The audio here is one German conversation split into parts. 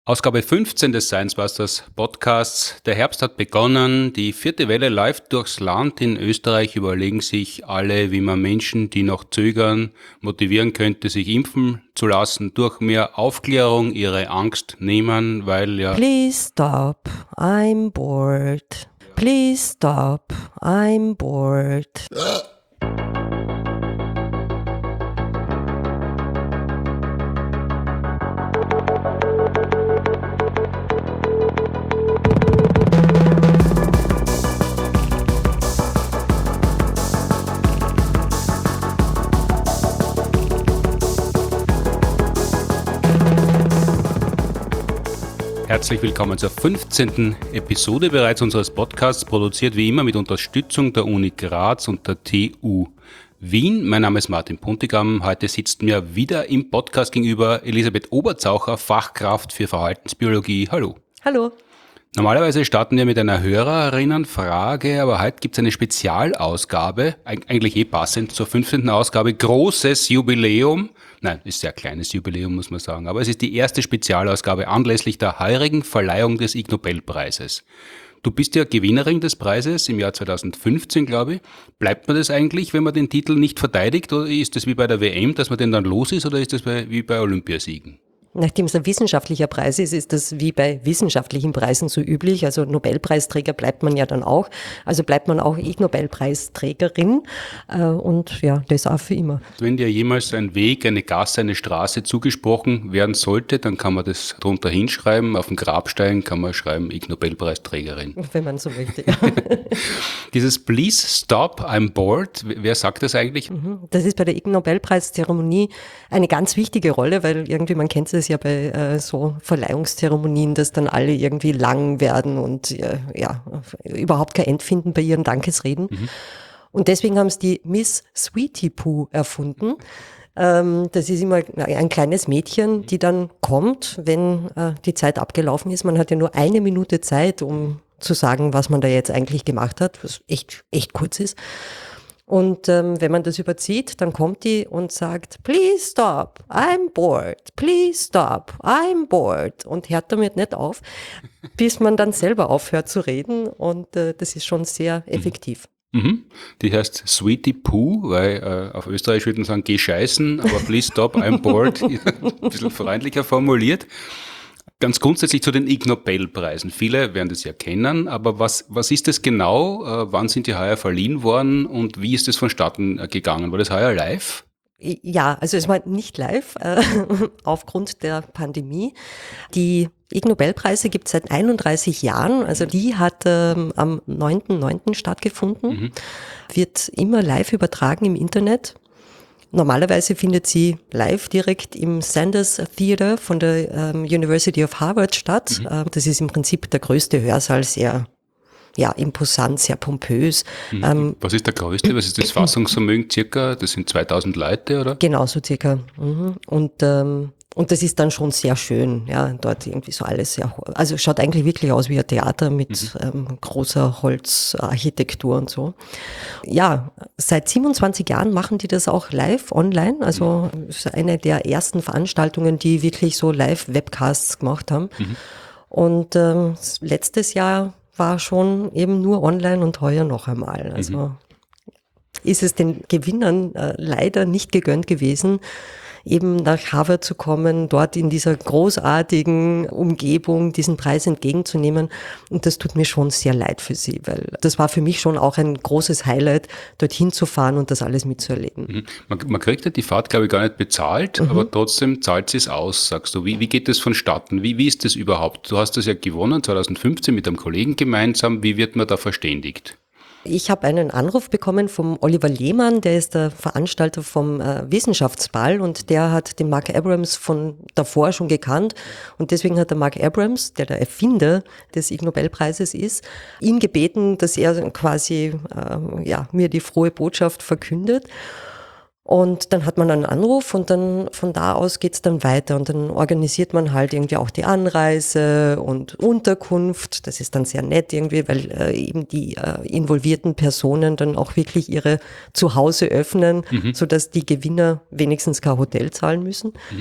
Ausgabe 15 des Science Busters Podcasts. Der Herbst hat begonnen. Die vierte Welle läuft durchs Land. In Österreich überlegen sich alle, wie man Menschen, die noch zögern, motivieren könnte, sich impfen zu lassen, durch mehr Aufklärung ihre Angst nehmen, weil ja... Please stop, I'm bored. Please stop, I'm bored. Herzlich willkommen zur 15. Episode bereits unseres Podcasts, produziert wie immer mit Unterstützung der Uni Graz und der TU Wien. Mein Name ist Martin Puntigam. Heute sitzt mir wieder im Podcast gegenüber Elisabeth Oberzaucher, Fachkraft für Verhaltensbiologie. Hallo. Hallo. Normalerweise starten wir mit einer Hörerinnenfrage, aber heute gibt es eine Spezialausgabe, eigentlich passend zur 15. Ausgabe, großes Jubiläum. Nein, ist ein sehr kleines Jubiläum, muss man sagen, aber es ist die erste Spezialausgabe anlässlich der heurigen Verleihung des Ig Nobelpreises. Du bist ja Gewinnerin des Preises im Jahr 2015, glaube ich. Bleibt man das eigentlich, wenn man den Titel nicht verteidigt, oder ist das wie bei der WM, dass man den dann los ist, oder ist das wie bei Olympiasiegen? Nachdem es ein wissenschaftlicher Preis ist, ist das wie bei wissenschaftlichen Preisen so üblich. Also Nobelpreisträger bleibt man ja dann auch. Also bleibt man auch Ig Nobelpreisträgerin. Und ja, das auch für immer. Wenn dir jemals ein Weg, eine Gasse, eine Straße zugesprochen werden sollte, dann kann man das drunter hinschreiben. Auf dem Grabstein kann man schreiben, Ig Nobelpreisträgerin. Wenn man so möchte, ja. Dieses Please Stop, I'm bored, wer sagt das eigentlich? Das ist bei der Ig Nobelpreiszeremonie eine ganz wichtige Rolle, weil irgendwie, man kennt es ja bei so Verleihungszeremonien, dass dann alle irgendwie lang werden und überhaupt kein End finden bei ihren Dankesreden. Und deswegen haben es die Miss Sweetie Poo erfunden. Das ist immer ein kleines Mädchen, die dann kommt, wenn die Zeit abgelaufen ist. Man hat ja nur 1 Minute Zeit, um zu sagen, was man da jetzt eigentlich gemacht hat, was echt kurz ist. Und wenn man das überzieht, dann kommt die und sagt, please stop, I'm bored, please stop, I'm bored, und hört damit nicht auf, bis man dann selber aufhört zu reden, und das ist schon sehr effektiv. Die heißt Sweetie Poo, weil auf Österreich würde man sagen, geh scheißen, aber please stop, I'm bored, ein bisschen freundlicher formuliert. Ganz grundsätzlich zu den Ig Nobelpreisen. Viele werden das ja kennen, aber was ist das genau? Wann sind die heuer verliehen worden und wie ist das vonstatten gegangen? War das heuer live? Ja, also es war nicht live, aufgrund der Pandemie. Die Ig Nobelpreise gibt es seit 31 Jahren, also die hat am 9.9. stattgefunden, wird immer live übertragen im Internet. Normalerweise findet sie live direkt im Sanders Theater von der University of Harvard statt. Das ist im Prinzip der größte Hörsaal, sehr imposant, sehr pompös. Was ist der größte? Was ist das Fassungsvermögen circa? Das sind 2000 Leute, oder? Genau, so circa. Und das ist dann schon sehr schön, ja, dort irgendwie so alles sehr, also schaut eigentlich wirklich aus wie ein Theater mit großer Holzarchitektur und so. Ja, seit 27 Jahren machen die das auch live online, also ist eine der ersten Veranstaltungen, die wirklich so Live-Webcasts gemacht haben. Und letztes Jahr war schon eben nur online und heuer noch einmal. Also ist es den Gewinnern leider nicht gegönnt gewesen, eben nach Harvard zu kommen, dort in dieser großartigen Umgebung diesen Preis entgegenzunehmen. Und das tut mir schon sehr leid für sie, weil das war für mich schon auch ein großes Highlight, dorthin zu fahren und das alles mitzuerleben. Man kriegt ja die Fahrt, glaube ich, gar nicht bezahlt, aber trotzdem zahlt sie es aus, sagst du. Wie geht das vonstatten? Wie ist das überhaupt? Du hast das ja gewonnen, 2015 mit einem Kollegen gemeinsam. Wie wird man da verständigt? Ich habe einen Anruf bekommen vom Oliver Lehmann, der ist der Veranstalter vom Wissenschaftsball, und der hat den Mark Abrams von davor schon gekannt, und deswegen hat der Mark Abrams, der Erfinder des Ig Nobelpreises ist, ihn gebeten, dass er quasi mir die frohe Botschaft verkündet. Und dann hat man einen Anruf und dann von da aus geht's dann weiter und dann organisiert man halt irgendwie auch die Anreise und Unterkunft. Das ist dann sehr nett irgendwie, weil eben die involvierten Personen dann auch wirklich ihre Zuhause öffnen, sodass die Gewinner wenigstens kein Hotel zahlen müssen.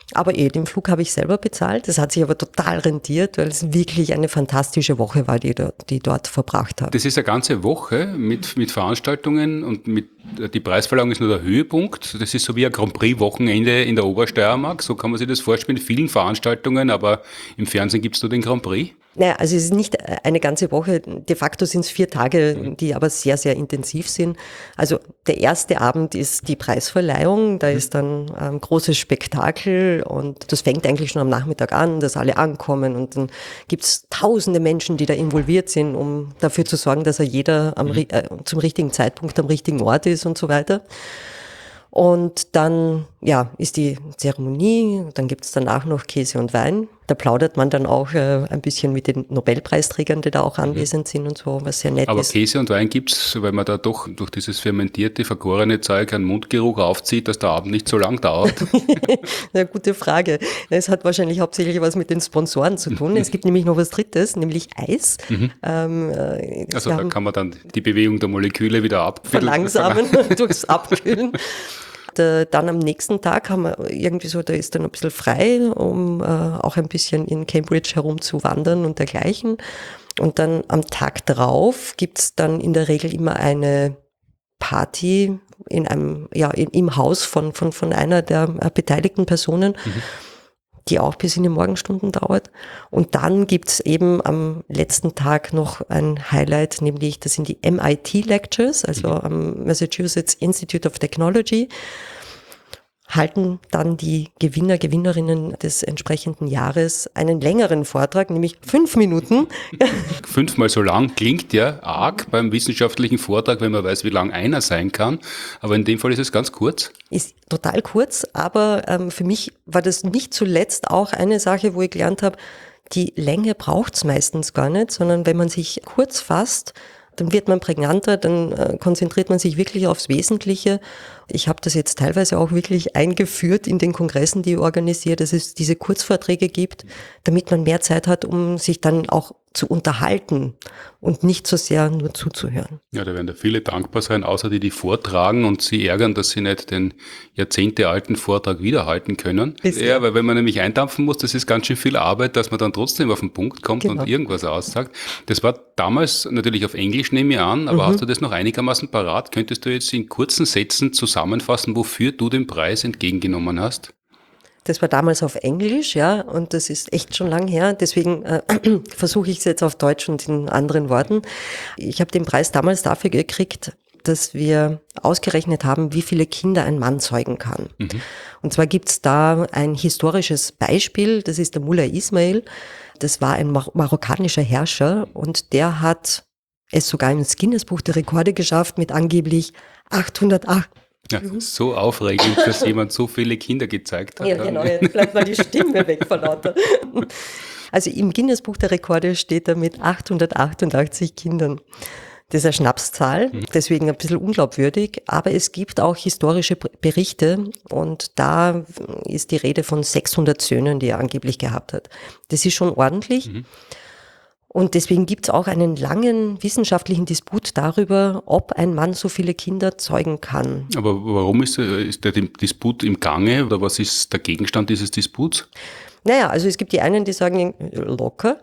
Aber den Flug habe ich selber bezahlt. Das hat sich aber total rentiert, weil es wirklich eine fantastische Woche war, die dort verbracht habe. Das ist eine ganze Woche mit Veranstaltungen und die Preisverleihung ist nur der Höhepunkt. Das ist so wie ein Grand Prix-Wochenende in der Obersteiermark. So kann man sich das vorstellen, mit vielen Veranstaltungen, aber im Fernsehen gibt es nur den Grand Prix. Naja, also es ist nicht eine ganze Woche, de facto sind es 4 Tage, die aber sehr, sehr intensiv sind. Also der erste Abend ist die Preisverleihung, da ist dann ein großes Spektakel und das fängt eigentlich schon am Nachmittag an, dass alle ankommen und dann gibt es tausende Menschen, die da involviert sind, um dafür zu sorgen, dass jeder zum richtigen Zeitpunkt am richtigen Ort ist und so weiter. Und dann, ist die Zeremonie, dann gibt's danach noch Käse und Wein. Da plaudert man dann auch ein bisschen mit den Nobelpreisträgern, die da auch anwesend sind und so, was sehr nett Aber ist. Käse und Wein gibt's, weil man da doch durch dieses fermentierte, vergorene Zeug einen Mundgeruch aufzieht, dass der Abend nicht so lang dauert. Eine gute Frage. Es hat wahrscheinlich hauptsächlich was mit den Sponsoren zu tun. Es gibt nämlich noch was Drittes, nämlich Eis. Also da kann man dann die Bewegung der Moleküle wieder verlangsamen durchs Abkühlen. Dann am nächsten Tag haben wir irgendwie so, da ist dann ein bisschen frei, um auch ein bisschen in Cambridge herumzuwandern und dergleichen. Und dann am Tag drauf gibt's dann in der Regel immer eine Party in einem, im Haus von einer der beteiligten Personen, die auch bis in die Morgenstunden dauert. Und dann gibt's eben am letzten Tag noch ein Highlight, nämlich das sind die MIT Lectures, also am Massachusetts Institute of Technology, halten dann die Gewinnerinnen des entsprechenden Jahres einen längeren Vortrag, nämlich 5 Minuten. 5-mal so lang klingt ja arg beim wissenschaftlichen Vortrag, wenn man weiß, wie lang einer sein kann. Aber in dem Fall ist es ganz kurz. Ist total kurz, aber für mich war das nicht zuletzt auch eine Sache, wo ich gelernt habe, die Länge braucht's meistens gar nicht, sondern wenn man sich kurz fasst, dann wird man prägnanter, dann konzentriert man sich wirklich aufs Wesentliche. Ich habe das jetzt teilweise auch wirklich eingeführt in den Kongressen, die ich organisiere, dass es diese Kurzvorträge gibt, damit man mehr Zeit hat, um sich dann auch zu unterhalten und nicht so sehr nur zuzuhören. Ja, da werden da viele dankbar sein, außer die vortragen und sie ärgern, dass sie nicht den jahrzehntealten Vortrag wiederhalten können. Bisschen. Ja, weil wenn man nämlich eindampfen muss, das ist ganz schön viel Arbeit, dass man dann trotzdem auf den Punkt kommt Genau. und irgendwas aussagt. Das war damals natürlich auf Englisch, nehme ich an, aber hast du das noch einigermaßen parat? Könntest du jetzt in kurzen Sätzen zusammenfassen, wofür du den Preis entgegengenommen hast? Das war damals auf Englisch, ja, und das ist echt schon lang her. Deswegen versuche ich es jetzt auf Deutsch und in anderen Worten. Ich habe den Preis damals dafür gekriegt, dass wir ausgerechnet haben, wie viele Kinder ein Mann zeugen kann. Und zwar gibt's da ein historisches Beispiel, das ist der Mullah Ismail. Das war ein marokkanischer Herrscher und der hat es sogar ins Guinness-Buch der Rekorde geschafft mit angeblich 808. Ja, so aufregend, dass jemand so viele Kinder gezeigt hat. Ja, genau, jetzt bleibt mal die Stimme weg von lauter. Also im Guinness-Buch der Rekorde steht er mit 888 Kindern. Das ist eine Schnapszahl, deswegen ein bisschen unglaubwürdig, aber es gibt auch historische Berichte und da ist die Rede von 600 Söhnen, die er angeblich gehabt hat. Das ist schon ordentlich. Und deswegen gibt es auch einen langen wissenschaftlichen Disput darüber, ob ein Mann so viele Kinder zeugen kann. Aber warum ist der Disput im Gange oder was ist der Gegenstand dieses Disputs? Naja, also es gibt die einen, die sagen locker,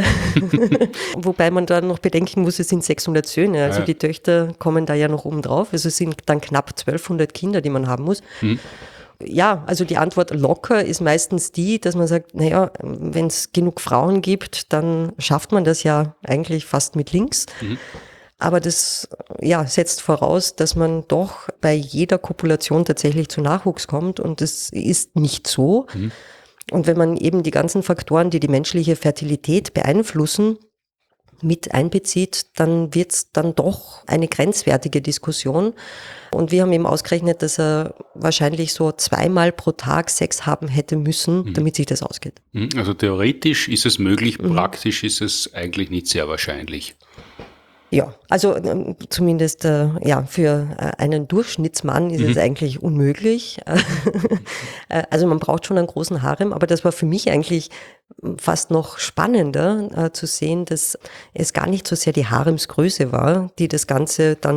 wobei man da noch bedenken muss, es sind 600 Söhne, also die Töchter kommen da ja noch oben drauf, also es sind dann knapp 1200 Kinder, die man haben muss. Ja, also die Antwort locker ist meistens die, dass man sagt, naja, wenn es genug Frauen gibt, dann schafft man das ja eigentlich fast mit links. Aber das setzt voraus, dass man doch bei jeder Kopulation tatsächlich zu Nachwuchs kommt und das ist nicht so. Und wenn man eben die ganzen Faktoren, die die menschliche Fertilität beeinflussen, mit einbezieht, dann wird es dann doch eine grenzwertige Diskussion. Und wir haben eben ausgerechnet, dass er wahrscheinlich so 2-mal pro Tag Sex haben hätte müssen, damit sich das ausgeht. Also theoretisch ist es möglich, praktisch ist es eigentlich nicht sehr wahrscheinlich. Ja, also zumindest für einen Durchschnittsmann ist es eigentlich unmöglich. Also man braucht schon einen großen Harem, aber das war für mich eigentlich fast noch spannender zu sehen, dass es gar nicht so sehr die Haremsgröße war, die das Ganze dann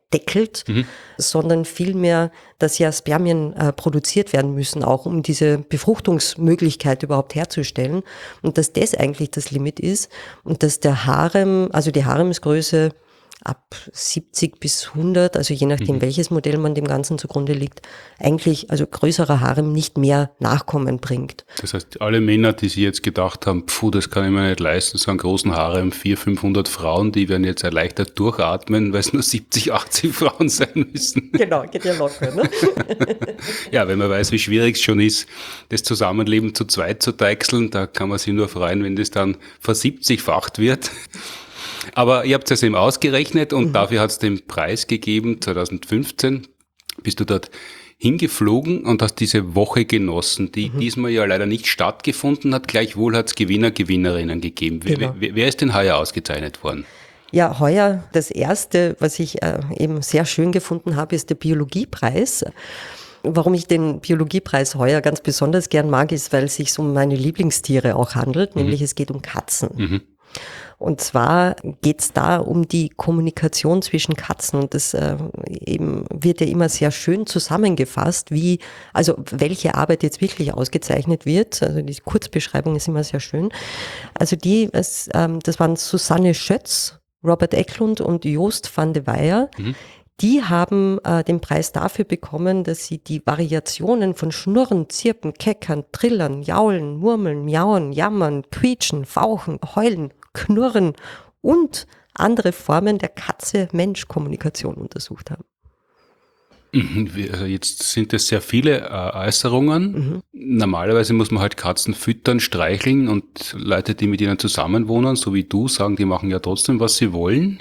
deckelt, sondern vielmehr, dass ja Spermien produziert werden müssen, auch um diese Befruchtungsmöglichkeit überhaupt herzustellen und dass das eigentlich das Limit ist und dass der Harem, also die Haremsgröße ab 70 bis 100, also je nachdem welches Modell man dem Ganzen zugrunde liegt, eigentlich, also größerer Harem nicht mehr Nachkommen bringt. Das heißt, alle Männer, die sich jetzt gedacht haben, das kann ich mir nicht leisten, so einen großen Harem, 400, 500 Frauen, die werden jetzt erleichtert durchatmen, weil es nur 70, 80 Frauen sein müssen. Genau, geht ja locker, ne? Ja, wenn man weiß, wie schwierig es schon ist, das Zusammenleben zu zweit zu deichseln, da kann man sich nur freuen, wenn das dann versiebzigfacht wird. Aber ihr habt es eben ausgerechnet und dafür hat es den Preis gegeben, 2015 bist du dort hingeflogen und hast diese Woche genossen, die diesmal ja leider nicht stattgefunden hat. Gleichwohl hat es Gewinner, Gewinnerinnen gegeben. Genau. Wer ist denn heuer ausgezeichnet worden? Ja, heuer das erste, was ich eben sehr schön gefunden habe, ist der Biologiepreis. Warum ich den Biologiepreis heuer ganz besonders gern mag, ist, weil es sich um meine Lieblingstiere auch handelt, nämlich es geht um Katzen. Und zwar geht's da um die Kommunikation zwischen Katzen und das eben wird ja immer sehr schön zusammengefasst, also welche Arbeit jetzt wirklich ausgezeichnet wird. Also die Kurzbeschreibung ist immer sehr schön. Also das waren Susanne Schötz, Robert Eklund und Joost van de Weyer. Die haben den Preis dafür bekommen, dass sie die Variationen von Schnurren, Zirpen, Keckern, Trillern, Jaulen, Murmeln, Miauen, Jammern, Quietschen, Fauchen, Heulen, Knurren und andere Formen der Katze-Mensch-Kommunikation untersucht haben. Also jetzt sind es sehr viele Äußerungen. Normalerweise muss man halt Katzen füttern, streicheln und Leute, die mit ihnen zusammenwohnen, so wie du, sagen, die machen ja trotzdem, was sie wollen.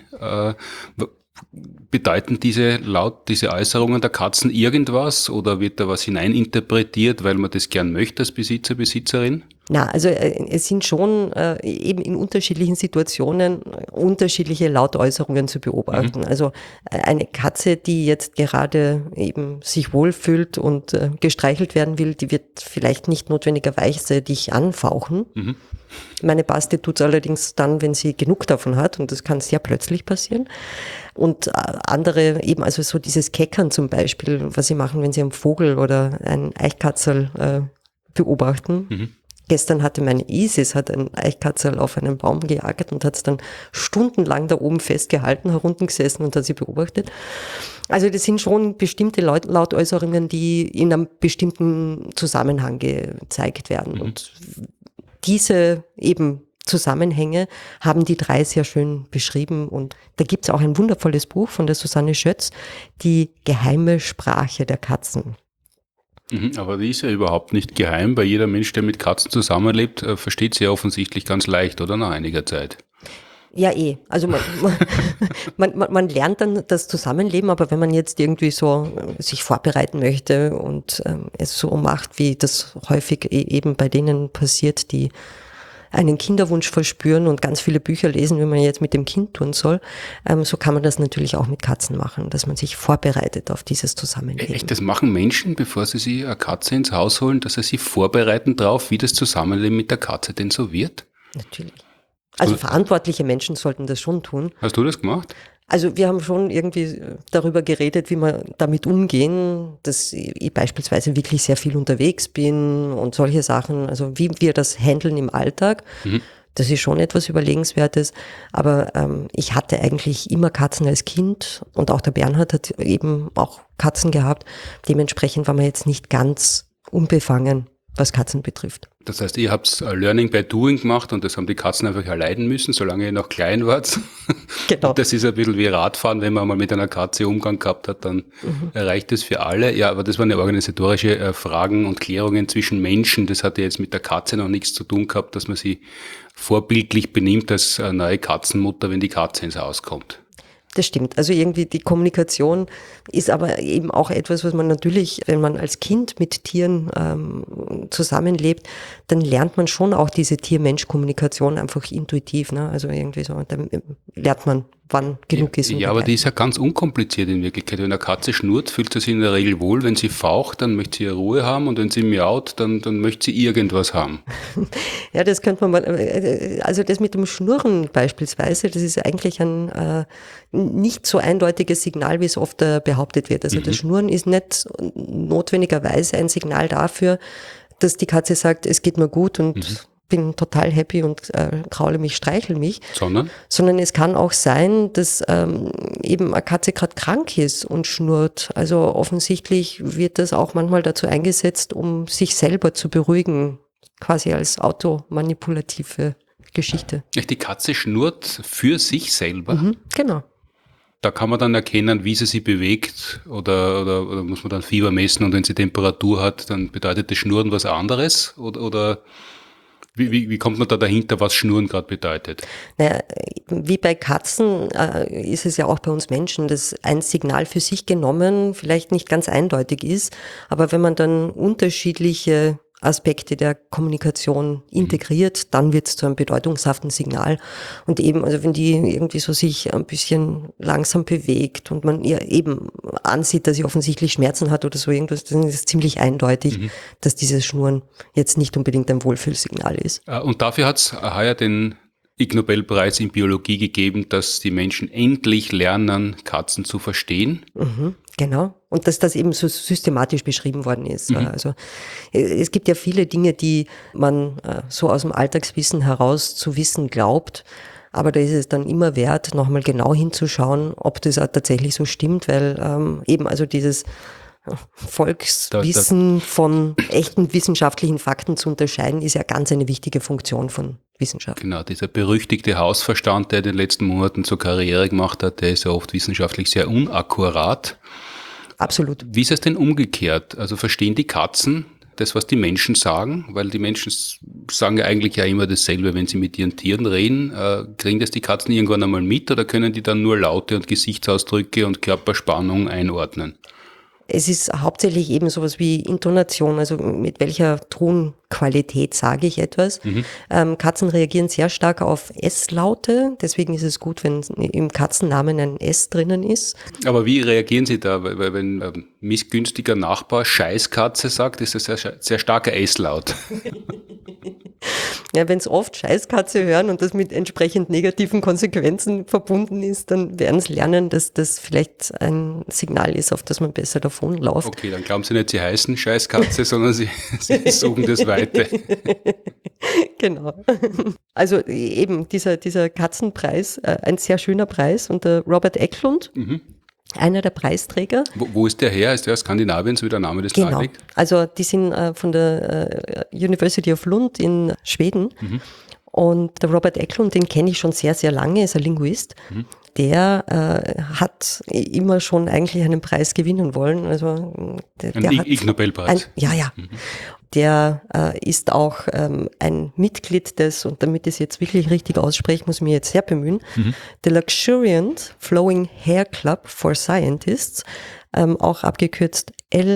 Bedeuten diese Äußerungen der Katzen irgendwas oder wird da was hineininterpretiert, weil man das gern möchte als Besitzer, Besitzerin? Na, also es sind schon eben in unterschiedlichen Situationen unterschiedliche Lautäußerungen zu beobachten. Also eine Katze, die jetzt gerade eben sich wohlfühlt und gestreichelt werden will, die wird vielleicht nicht notwendigerweise dich anfauchen. Meine Basti tut's allerdings dann, wenn sie genug davon hat und das kann sehr plötzlich passieren. Und andere eben, also so dieses Keckern zum Beispiel, was sie machen, wenn sie einen Vogel oder ein Eichkatzel beobachten. Gestern hatte meine Isis ein Eichkatzel auf einen Baum gejagt und hat es dann stundenlang da oben festgehalten, heruntergesessen und hat sie beobachtet. Also das sind schon bestimmte Lautäußerungen, die in einem bestimmten Zusammenhang gezeigt werden. Und diese eben Zusammenhänge haben die drei sehr schön beschrieben und da gibt's auch ein wundervolles Buch von der Susanne Schötz, die geheime Sprache der Katzen. Aber die ist ja überhaupt nicht geheim, weil jeder Mensch, der mit Katzen zusammenlebt, versteht sie ja offensichtlich ganz leicht, oder nach einiger Zeit. Ja, also man lernt dann das Zusammenleben, aber wenn man jetzt irgendwie so sich vorbereiten möchte und es so macht, wie das häufig eben bei denen passiert, die einen Kinderwunsch verspüren und ganz viele Bücher lesen, wie man jetzt mit dem Kind tun soll, so kann man das natürlich auch mit Katzen machen, dass man sich vorbereitet auf dieses Zusammenleben. Echt, das machen Menschen, bevor sie sich eine Katze ins Haus holen, dass sie sich vorbereiten drauf, wie das Zusammenleben mit der Katze denn so wird? Natürlich. Also verantwortliche Menschen sollten das schon tun. Hast du das gemacht? Also wir haben schon irgendwie darüber geredet, wie wir damit umgehen, dass ich beispielsweise wirklich sehr viel unterwegs bin und solche Sachen, also wie wir das handeln im Alltag. Das ist schon etwas Überlegenswertes, aber ich hatte eigentlich immer Katzen als Kind und auch der Bernhard hat eben auch Katzen gehabt. Dementsprechend war man jetzt nicht ganz unbefangen, was Katzen betrifft. Das heißt, ihr habt Learning by Doing gemacht und das haben die Katzen einfach erleiden müssen, solange ihr noch klein wart. Genau. Und das ist ein bisschen wie Radfahren, wenn man mal mit einer Katze Umgang gehabt hat, dann erreicht es für alle. Ja, aber das waren ja organisatorische Fragen und Klärungen zwischen Menschen. Das hatte jetzt mit der Katze noch nichts zu tun gehabt, dass man sie vorbildlich benimmt als neue Katzenmutter, wenn die Katze ins Haus kommt. Das stimmt. Also irgendwie die Kommunikation ist aber eben auch etwas, was man natürlich, wenn man als Kind mit Tieren zusammenlebt, dann lernt man schon auch diese Tier-Mensch-Kommunikation einfach intuitiv. Ne? Also irgendwie so, dann lernt man wann genug ist. Ja, aber die ist ja ganz unkompliziert in Wirklichkeit. Wenn eine Katze schnurrt, fühlt sie sich in der Regel wohl. Wenn sie faucht, dann möchte sie ihre Ruhe haben und wenn sie miaut, dann möchte sie irgendwas haben. Ja, das könnte man mal, also das mit dem Schnurren beispielsweise, das ist eigentlich ein nicht so eindeutiges Signal, wie es oft behauptet wird. Also das Schnurren ist nicht notwendigerweise ein Signal dafür, dass die Katze sagt, es geht mir gut und bin total happy und kraule mich, streichel mich. Sondern es kann auch sein, dass eben eine Katze gerade krank ist und schnurrt. Also offensichtlich wird das auch manchmal dazu eingesetzt, um sich selber zu beruhigen, quasi als automanipulative Geschichte. Die Katze schnurrt für sich selber? Genau. Da kann man dann erkennen, wie sie sich bewegt oder muss man dann Fieber messen und wenn sie Temperatur hat, dann bedeutet das Schnurren was anderes oder wie kommt man da dahinter, was Schnurren gerade bedeutet? Naja, wie bei Katzen ist es ja auch bei uns Menschen, dass ein Signal für sich genommen vielleicht nicht ganz eindeutig ist, aber wenn man dann unterschiedliche Aspekte der Kommunikation integriert, dann wird es zu einem bedeutungshaften Signal. Und eben, also wenn die irgendwie so sich ein bisschen langsam bewegt und man ihr eben ansieht, dass sie offensichtlich Schmerzen hat oder so irgendwas, dann ist es ziemlich eindeutig, dass dieses Schnurren jetzt nicht unbedingt ein Wohlfühlsignal ist. Und dafür hat es heuer den Ig Nobelpreis in Biologie gegeben, dass die Menschen endlich lernen, Katzen zu verstehen. Genau. Und dass das eben so systematisch beschrieben worden ist. Also es gibt ja viele Dinge, die man so aus dem Alltagswissen heraus zu wissen glaubt. Aber da ist es dann immer wert, nochmal genau hinzuschauen, ob das auch tatsächlich so stimmt, weil eben also dieses Volkswissen von echten wissenschaftlichen Fakten zu unterscheiden, ist ja ganz eine wichtige Funktion von Wissenschaft. Genau, dieser berüchtigte Hausverstand, der in den letzten Monaten zur Karriere gemacht hat, der ist ja oft wissenschaftlich sehr unakkurat. Absolut. Wie ist es denn umgekehrt? Also verstehen die Katzen das, was die Menschen sagen? Weil die Menschen sagen ja eigentlich ja immer dasselbe, wenn sie mit ihren Tieren reden. Kriegen das die Katzen irgendwann einmal mit oder können die dann nur Laute und Gesichtsausdrücke und Körperspannung einordnen? Es ist hauptsächlich eben sowas wie Intonation, also mit welcher Tonqualität sage ich etwas. Katzen reagieren sehr stark auf S-Laute, deswegen ist es gut, wenn im Katzennamen ein S drinnen ist. Aber wie reagieren Sie da? Weil wenn ein missgünstiger Nachbar Scheißkatze sagt, ist das ein sehr starker S-Laut. Ja, wenn es oft Scheißkatze hören und das mit entsprechend negativen Konsequenzen verbunden ist, dann werden sie lernen, dass das vielleicht ein Signal ist, auf das man besser davonläuft. Okay, dann glauben Sie nicht, Sie heißen Scheißkatze, sondern Sie suchen das Weite. Genau. Also eben dieser Katzenpreis, ein sehr schöner Preis und der Robert Eklund, einer der Preisträger. Wo ist der her? Ist der aus Skandinavien, so wie der Name des Genau. liegt? Also die sind von der University of Lund in Schweden. Und der Robert Eklund, den kenne ich schon sehr, sehr lange, ist ein Linguist. Der hat immer schon eigentlich einen Preis gewinnen wollen. Also Ein Ig Nobelpreis. Ja. Der ist auch ein Mitglied des, und damit ich es jetzt wirklich richtig ausspreche, muss ich mich jetzt sehr bemühen, The Luxuriant Flowing Hair Club for Scientists, auch abgekürzt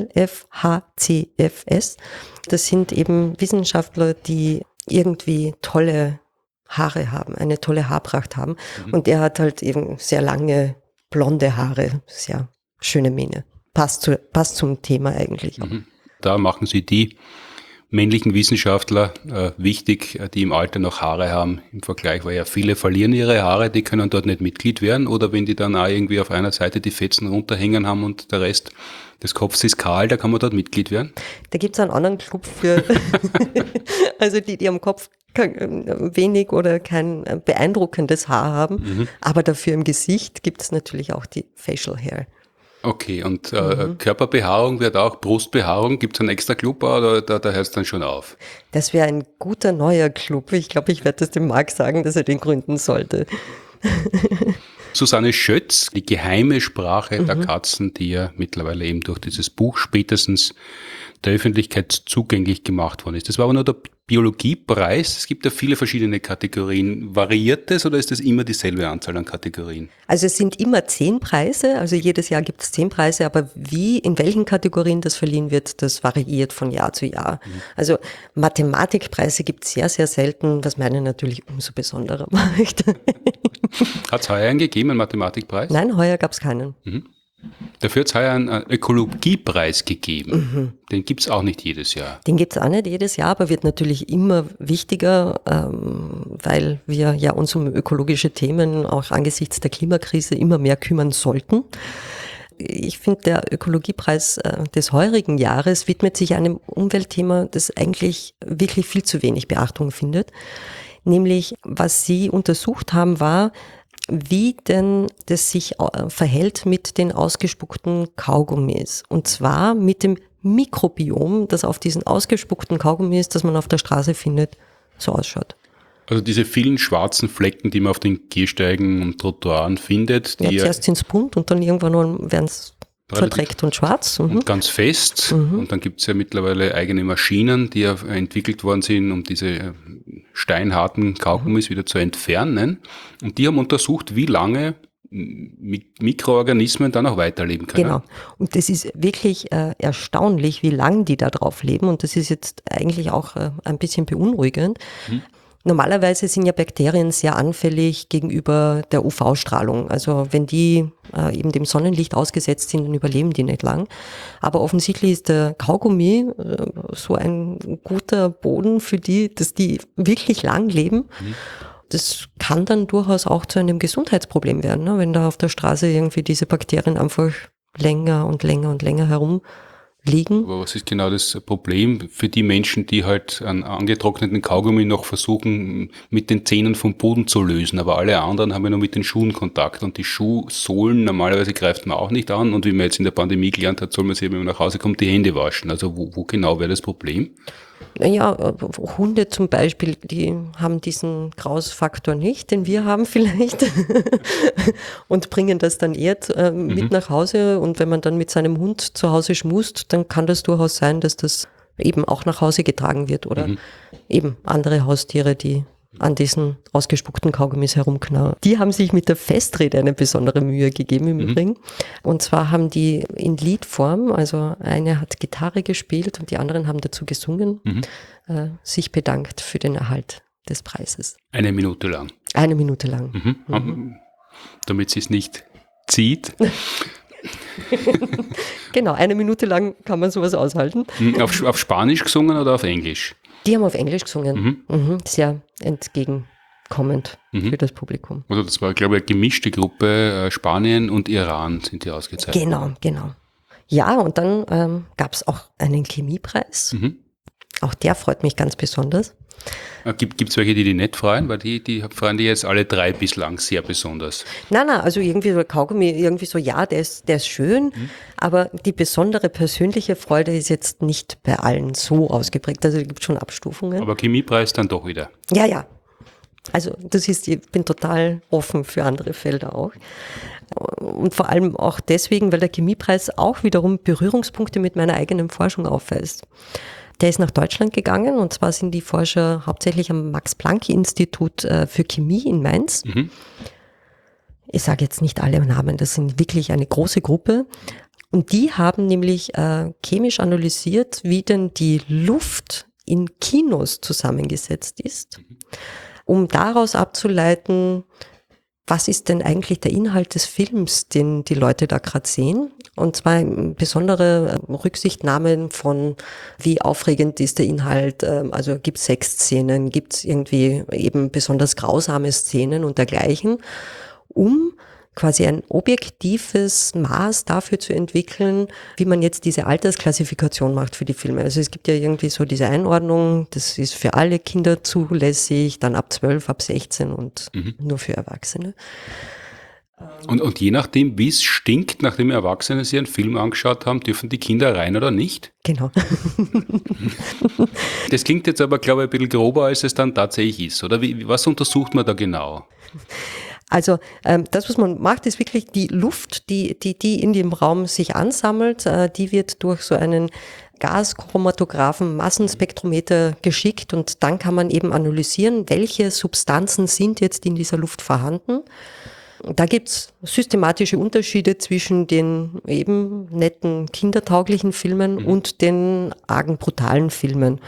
LFHCFS. Das sind eben Wissenschaftler, die irgendwie tolle Haare haben, eine tolle Haarpracht haben. Und er hat halt eben sehr lange blonde Haare, sehr schöne Mähne. Passt zum Thema eigentlich. Da machen Sie die männlichen Wissenschaftler wichtig, die im Alter noch Haare haben im Vergleich, weil ja viele verlieren ihre Haare, die können dort nicht Mitglied werden oder wenn die dann auch irgendwie auf einer Seite die Fetzen runterhängen haben und der Rest des Kopfs ist kahl, da kann man dort Mitglied werden. Da gibt es einen anderen Club für, also die am Kopf wenig oder kein beeindruckendes Haar haben, aber dafür im Gesicht gibt es natürlich auch die Facial Hair. Okay, und Körperbehaarung wird auch, Brustbehaarung, gibt es einen extra Club oder da hört es dann schon auf? Das wäre ein guter neuer Club. Ich glaube, ich werde das dem Marc sagen, dass er den gründen sollte. Susanne Schötz, die geheime Sprache der Katzen, die ja mittlerweile eben durch dieses Buch spätestens der Öffentlichkeit zugänglich gemacht worden ist. Das war aber nur der Biologiepreis. Es gibt ja viele verschiedene Kategorien. Variiert das oder ist das immer dieselbe Anzahl an Kategorien? Also es sind immer 10 Preise, also jedes Jahr gibt es 10 Preise, aber in welchen Kategorien das verliehen wird, das variiert von Jahr zu Jahr. Also Mathematikpreise gibt es sehr, sehr selten, was meinen natürlich umso besonderer macht. Hat es heuer einen gegeben, einen Mathematikpreis? Nein, heuer gab es keinen. Dafür hat es heuer einen Ökologiepreis gegeben. Den gibt es auch nicht jedes Jahr. Den gibt es auch nicht jedes Jahr, aber wird natürlich immer wichtiger, weil wir ja uns um ökologische Themen auch angesichts der Klimakrise immer mehr kümmern sollten. Ich finde, der Ökologiepreis des heurigen Jahres widmet sich einem Umweltthema, das eigentlich wirklich viel zu wenig Beachtung findet. Nämlich, was Sie untersucht haben, war, wie denn das sich verhält mit den ausgespuckten Kaugummis. Und zwar mit dem Mikrobiom, das auf diesen ausgespuckten Kaugummis, das man auf der Straße findet, so ausschaut. Also diese vielen schwarzen Flecken, die man auf den Gehsteigen und Trottoiren findet. Die zuerst sind es bunt und dann irgendwann werden es verdreckt und schwarz. Und ganz fest. Und dann gibt es ja mittlerweile eigene Maschinen, die ja entwickelt worden sind, um diese steinharten Kaugummis wieder zu entfernen. Und die haben untersucht, wie lange Mikroorganismen dann auch weiterleben können. Genau. Und das ist wirklich erstaunlich, wie lang die da drauf leben. Und das ist jetzt eigentlich auch ein bisschen beunruhigend. Normalerweise sind ja Bakterien sehr anfällig gegenüber der UV-Strahlung. Also wenn die eben dem Sonnenlicht ausgesetzt sind, dann überleben die nicht lang. Aber offensichtlich ist der Kaugummi so ein guter Boden für die, dass die wirklich lang leben. Das kann dann durchaus auch zu einem Gesundheitsproblem werden, ne? Wenn da auf der Straße irgendwie diese Bakterien einfach länger und länger und länger herumliegen. Aber was ist genau das Problem für die Menschen, die halt einen angetrockneten Kaugummi noch versuchen, mit den Zähnen vom Boden zu lösen, aber alle anderen haben ja nur mit den Schuhen Kontakt und die Schuhsohlen normalerweise greift man auch nicht an und wie man jetzt in der Pandemie gelernt hat, soll man sich, wenn man nach Hause kommt, die Hände waschen. Also wo genau wäre das Problem? Naja, Hunde zum Beispiel, die haben diesen Grausfaktor nicht, den wir haben vielleicht und bringen das dann eher mit nach Hause. Und wenn man dann mit seinem Hund zu Hause schmust, dann kann das durchaus sein, dass das eben auch nach Hause getragen wird oder eben andere Haustiere, die an diesen ausgespuckten Kaugummis herumknabbern. Die haben sich mit der Festrede eine besondere Mühe gegeben im Übrigen. Und zwar haben die in Liedform, also eine hat Gitarre gespielt und die anderen haben dazu gesungen, sich bedankt für den Erhalt des Preises. 1 Minute lang. 1 Minute lang. Damit sie es nicht zieht. Genau, 1 Minute lang kann man sowas aushalten. Auf Spanisch gesungen oder auf Englisch? Die haben auf Englisch gesungen. Sehr entgegenkommend für das Publikum. Also das war, glaube ich, eine gemischte Gruppe. Spanien und Iran sind die ausgezeichnet. Genau. Ja, und dann gab es auch einen Chemiepreis. Auch der freut mich ganz besonders. Gibt es welche, die nicht freuen? Weil die freuen die jetzt alle 3 bislang sehr besonders. Nein, also irgendwie so Kaugummi, irgendwie so, ja, der ist schön, aber die besondere persönliche Freude ist jetzt nicht bei allen so ausgeprägt. Also es gibt schon Abstufungen. Aber Chemiepreis dann doch wieder. Ja. Also ich bin total offen für andere Felder auch. Und vor allem auch deswegen, weil der Chemiepreis auch wiederum Berührungspunkte mit meiner eigenen Forschung aufweist. Der ist nach Deutschland gegangen und zwar sind die Forscher hauptsächlich am Max-Planck-Institut für Chemie in Mainz. Ich sage jetzt nicht alle Namen, das sind wirklich eine große Gruppe. Und die haben nämlich chemisch analysiert, wie denn die Luft in Kinos zusammengesetzt ist, um daraus abzuleiten, was ist denn eigentlich der Inhalt des Films, den die Leute da gerade sehen? Und zwar besondere Rücksichtnahmen von, wie aufregend ist der Inhalt, also gibt es Sexszenen, gibt es irgendwie eben besonders grausame Szenen und dergleichen, um quasi ein objektives Maß dafür zu entwickeln, wie man jetzt diese Altersklassifikation macht für die Filme. Also es gibt ja irgendwie so diese Einordnung, das ist für alle Kinder zulässig, dann ab 12, ab 16 und nur für Erwachsene. Und je nachdem, wie es stinkt, nachdem Erwachsene sich einen Film angeschaut haben, dürfen die Kinder rein oder nicht? Genau. Das klingt jetzt aber, glaube ich, ein bisschen grober, als es dann tatsächlich ist, oder? Was untersucht man da genau? Also das, was man macht, ist wirklich die Luft, die in dem Raum sich ansammelt, die wird durch so einen Gaschromatographen, Massenspektrometer geschickt und dann kann man eben analysieren, welche Substanzen sind jetzt in dieser Luft vorhanden. Da gibt's systematische Unterschiede zwischen den eben netten, kindertauglichen Filmen und den argen, brutalen Filmen.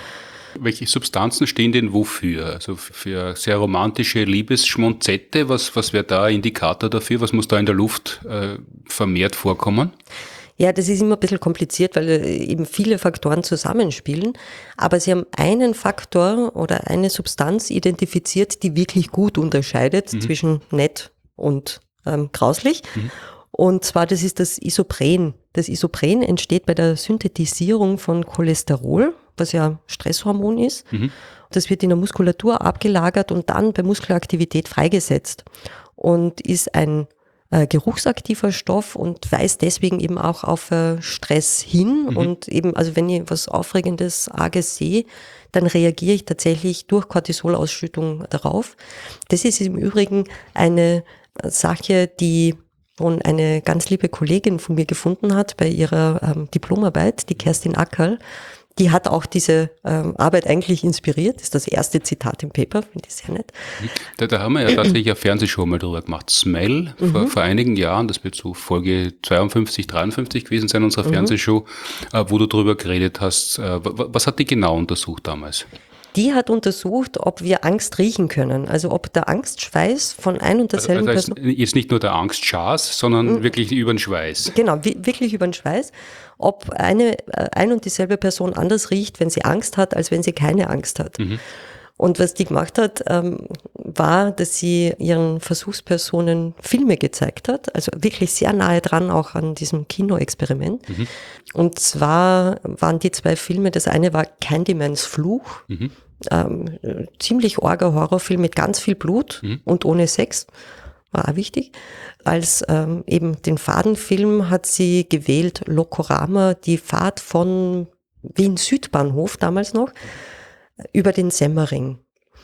Welche Substanzen stehen denn wofür? Also für sehr romantische Liebesschmonzette, was wäre da ein Indikator dafür? Was muss da in der Luft vermehrt vorkommen? Ja, das ist immer ein bisschen kompliziert, weil eben viele Faktoren zusammenspielen. Aber Sie haben einen Faktor oder eine Substanz identifiziert, die wirklich gut unterscheidet zwischen nett und grauslich. Und zwar, das ist das Isopren. Das Isopren entsteht bei der Synthetisierung von Cholesterol, was ja Stresshormon ist. Das wird in der Muskulatur abgelagert und dann bei Muskelaktivität freigesetzt und ist ein geruchsaktiver Stoff und weist deswegen eben auch auf Stress hin. Und eben, also wenn ich was Aufregendes, Arges sehe, dann reagiere ich tatsächlich durch Cortisolausschüttung darauf. Das ist im Übrigen eine Sache, die schon eine ganz liebe Kollegin von mir gefunden hat bei ihrer Diplomarbeit, die Kerstin Ackerl. Die hat auch diese Arbeit eigentlich inspiriert. Das ist das erste Zitat im Paper, finde ich sehr nett. Da haben wir ja tatsächlich eine Fernsehshow mal drüber gemacht. Smell, vor einigen Jahren, das wird so Folge 52, 53 gewesen sein, unserer Fernsehshow, wo du drüber geredet hast. Was hat die genau untersucht damals? Die hat untersucht, ob wir Angst riechen können. Also ob der Angstschweiß von ein und derselben Also Person... jetzt nicht nur der Angstschas, sondern wirklich über den Schweiß. Genau, wirklich über den Schweiß. Ob ein und dieselbe Person anders riecht, wenn sie Angst hat, als wenn sie keine Angst hat. Und was die gemacht hat, war, dass sie ihren Versuchspersonen Filme gezeigt hat, also wirklich sehr nahe dran auch an diesem Kinoexperiment. Und zwar waren die zwei Filme, das eine war Candymans Fluch, ziemlich arger Horrorfilm mit ganz viel Blut und ohne Sex, war auch wichtig. Als eben den Fadenfilm hat sie gewählt Lokorama, die Fahrt von Wien Südbahnhof damals noch, über den Semmering.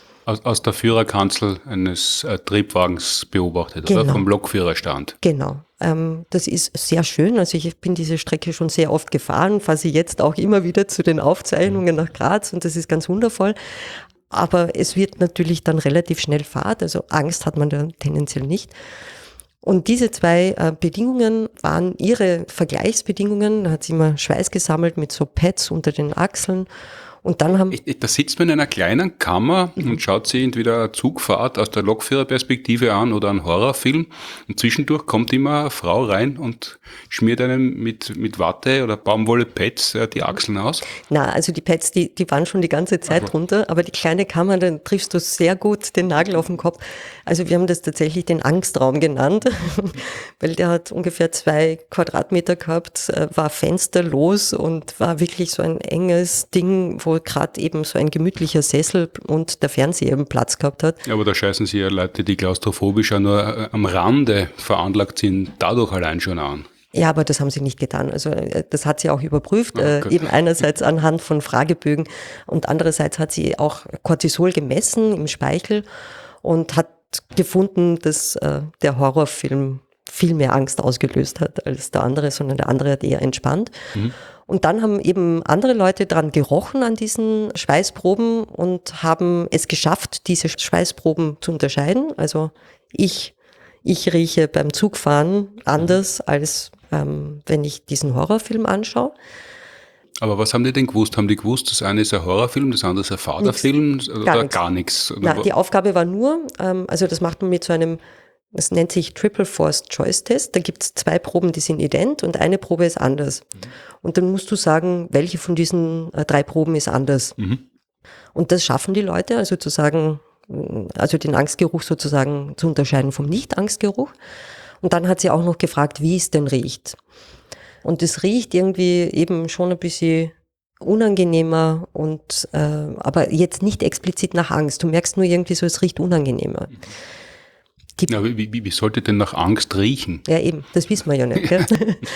Aus der Führerkanzel eines Triebwagens beobachtet, Genau. oder? Vom Lokführerstand. Genau. Das ist sehr schön. Also ich bin diese Strecke schon sehr oft gefahren, fahre sie jetzt auch immer wieder zu den Aufzeichnungen nach Graz und das ist ganz wundervoll. Aber es wird natürlich dann relativ schnell Fahrt, also Angst hat man da tendenziell nicht. Und diese zwei Bedingungen waren ihre Vergleichsbedingungen. Da hat sie immer Schweiß gesammelt mit so Pads unter den Achseln. Und dann haben Da sitzt man in einer kleinen Kammer und schaut sich entweder eine Zugfahrt aus der Lokführerperspektive an oder einen Horrorfilm. Und zwischendurch kommt immer eine Frau rein und schmiert einem mit Watte oder Baumwolle-Pads die Achseln aus. Na, also die Pads, die waren schon die ganze Zeit drunter, aber die kleine Kammer, dann triffst du sehr gut den Nagel auf den Kopf. Also wir haben das tatsächlich den Angstraum genannt, weil der hat ungefähr 2 Quadratmeter gehabt, war fensterlos und war wirklich so ein enges Ding, wo gerade eben so ein gemütlicher Sessel und der Fernseher eben Platz gehabt hat. Ja, aber da scheißen sich ja Leute, die klaustrophobisch auch nur am Rande veranlagt sind, dadurch allein schon an. Ja, aber das haben sie nicht getan. Also das hat sie auch überprüft, eben einerseits anhand von Fragebögen und andererseits hat sie auch Cortisol gemessen im Speichel und hat gefunden, dass der Horrorfilm viel mehr Angst ausgelöst hat als der andere, sondern der andere hat eher entspannt. Und dann haben eben andere Leute dran gerochen an diesen Schweißproben und haben es geschafft, diese Schweißproben zu unterscheiden. Also ich rieche beim Zugfahren anders, als wenn ich diesen Horrorfilm anschaue. Aber was haben die denn gewusst? Haben die gewusst, das eine ist ein Horrorfilm, das andere ist ein Faderfilm oder gar nichts? Na, die Aufgabe war nur, also das macht man mit so einem, das nennt sich Triple Forced Choice Test. Da gibt es 2 Proben, die sind ident und eine Probe ist anders. Und dann musst du sagen, welche von diesen 3 Proben ist anders. Und das schaffen die Leute, also zu sagen, also den Angstgeruch sozusagen zu unterscheiden vom Nicht-Angstgeruch. Und dann hat sie auch noch gefragt, wie es denn riecht. Und es riecht irgendwie eben schon ein bisschen unangenehmer und aber jetzt nicht explizit nach Angst. Du merkst nur irgendwie so, es riecht unangenehmer. Ja, wie sollte denn nach Angst riechen? Ja eben, das wissen wir ja nicht. Gell?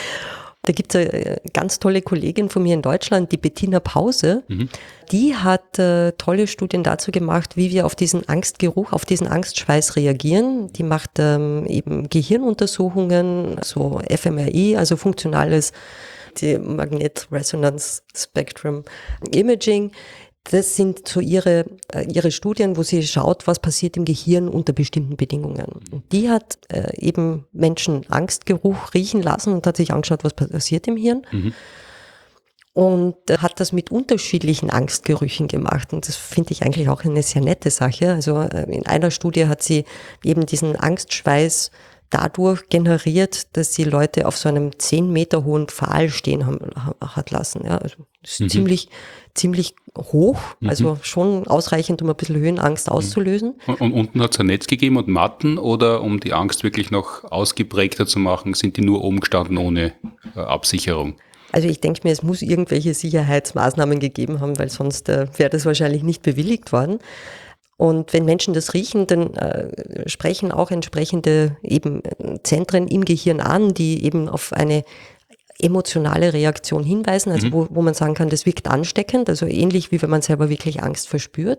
Da gibt es eine ganz tolle Kollegin von mir in Deutschland, die Bettina Pause. Die hat tolle Studien dazu gemacht, wie wir auf diesen Angstgeruch, auf diesen Angstschweiß reagieren. Die macht eben Gehirnuntersuchungen, so fMRI, also funktionales die Magnet Resonance Spectrum Imaging. Das sind so ihre Studien, wo sie schaut, was passiert im Gehirn unter bestimmten Bedingungen. Und die hat eben Menschen Angstgeruch riechen lassen und hat sich angeschaut, was passiert im Hirn. und hat das mit unterschiedlichen Angstgerüchen gemacht. Und das finde ich eigentlich auch eine sehr nette Sache. Also in einer Studie hat sie eben diesen Angstschweiß dadurch generiert, dass sie Leute auf so einem 10 Meter hohen Pfahl stehen hat lassen. Ja, also das ist ziemlich hoch, also schon ausreichend, um ein bisschen Höhenangst auszulösen. Und unten hat es ein Netz gegeben und Matten, oder um die Angst wirklich noch ausgeprägter zu machen, sind die nur oben gestanden ohne Absicherung? Also ich denke mir, es muss irgendwelche Sicherheitsmaßnahmen gegeben haben, weil sonst wäre das wahrscheinlich nicht bewilligt worden. Und wenn Menschen das riechen, dann sprechen auch entsprechende eben Zentren im Gehirn an, die eben auf eine emotionale Reaktion hinweisen, also wo man sagen kann, das wirkt ansteckend, also ähnlich wie wenn man selber wirklich Angst verspürt.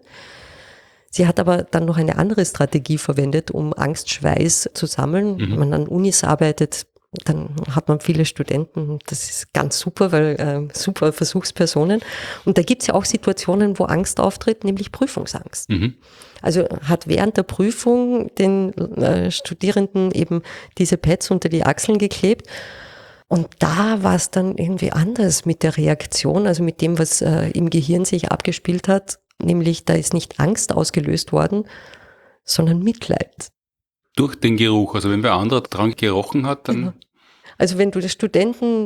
Sie hat aber dann noch eine andere Strategie verwendet, um Angstschweiß zu sammeln. Wenn man an Unis arbeitet, dann hat man viele Studenten, das ist ganz super, weil super Versuchspersonen. Und da gibt es ja auch Situationen, wo Angst auftritt, nämlich Prüfungsangst. Also hat während der Prüfung den Studierenden eben diese Pads unter die Achseln geklebt. Und da war es dann irgendwie anders mit der Reaktion, also mit dem, was im Gehirn sich abgespielt hat. Nämlich da ist nicht Angst ausgelöst worden, sondern Mitleid. Durch den Geruch, also wenn wer anderer dran gerochen hat, dann... Genau. Also wenn du das Studenten,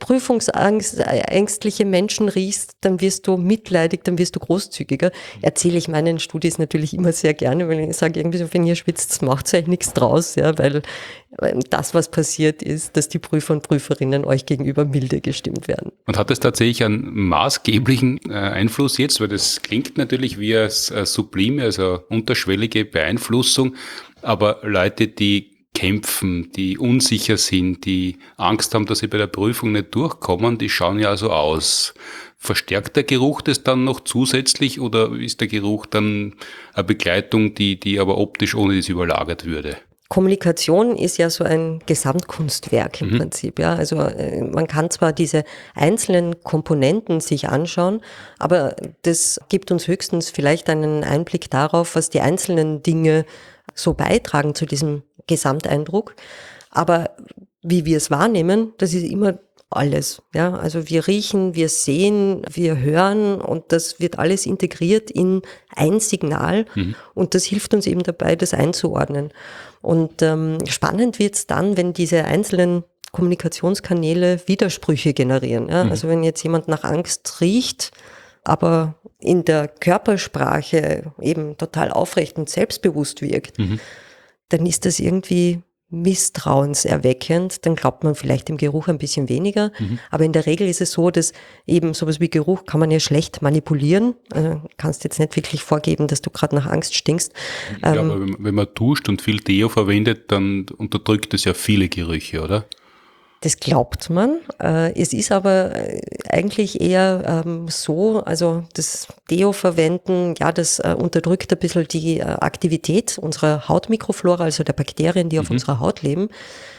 prüfungsängstliche Menschen riechst, dann wirst du mitleidig, dann wirst du großzügiger. Erzähle ich meinen Studis natürlich immer sehr gerne, weil ich sage irgendwie so, wenn ihr schwitzt, macht euch nichts draus, ja, weil das, was passiert ist, dass die Prüfer und Prüferinnen euch gegenüber milde gestimmt werden. Und hat das tatsächlich einen maßgeblichen Einfluss jetzt, weil das klingt natürlich wie eine sublime, also unterschwellige Beeinflussung, aber Leute, die kämpfen, die unsicher sind, die Angst haben, dass sie bei der Prüfung nicht durchkommen, die schauen ja so aus. Verstärkt der Geruch das dann noch zusätzlich, oder ist der Geruch dann eine Begleitung, die aber optisch ohne das überlagert würde? Kommunikation ist ja so ein Gesamtkunstwerk im Prinzip, ja. Also man kann zwar diese einzelnen Komponenten sich anschauen, aber das gibt uns höchstens vielleicht einen Einblick darauf, was die einzelnen Dinge so beitragen zu diesem Gesamteindruck. Aber wie wir es wahrnehmen, das ist immer alles. Ja, also wir riechen, wir sehen, wir hören, und das wird alles integriert in ein Signal, und das hilft uns eben dabei, das einzuordnen. Und spannend wird's dann, wenn diese einzelnen Kommunikationskanäle Widersprüche generieren. Ja? Also wenn jetzt jemand nach Angst riecht, aber in der Körpersprache eben total aufrecht und selbstbewusst wirkt, dann ist das irgendwie misstrauenserweckend, dann glaubt man vielleicht dem Geruch ein bisschen weniger. Aber in der Regel ist es so, dass eben sowas wie Geruch kann man ja schlecht manipulieren. Also kannst jetzt nicht wirklich vorgeben, dass du gerade nach Angst stinkst. Ja, aber wenn man duscht und viel Deo verwendet, dann unterdrückt es ja viele Gerüche, oder? Das glaubt man. Es ist aber eigentlich eher so, also das Deo verwenden, ja, das unterdrückt ein bisschen die Aktivität unserer Hautmikroflora, also der Bakterien, die auf unserer Haut leben.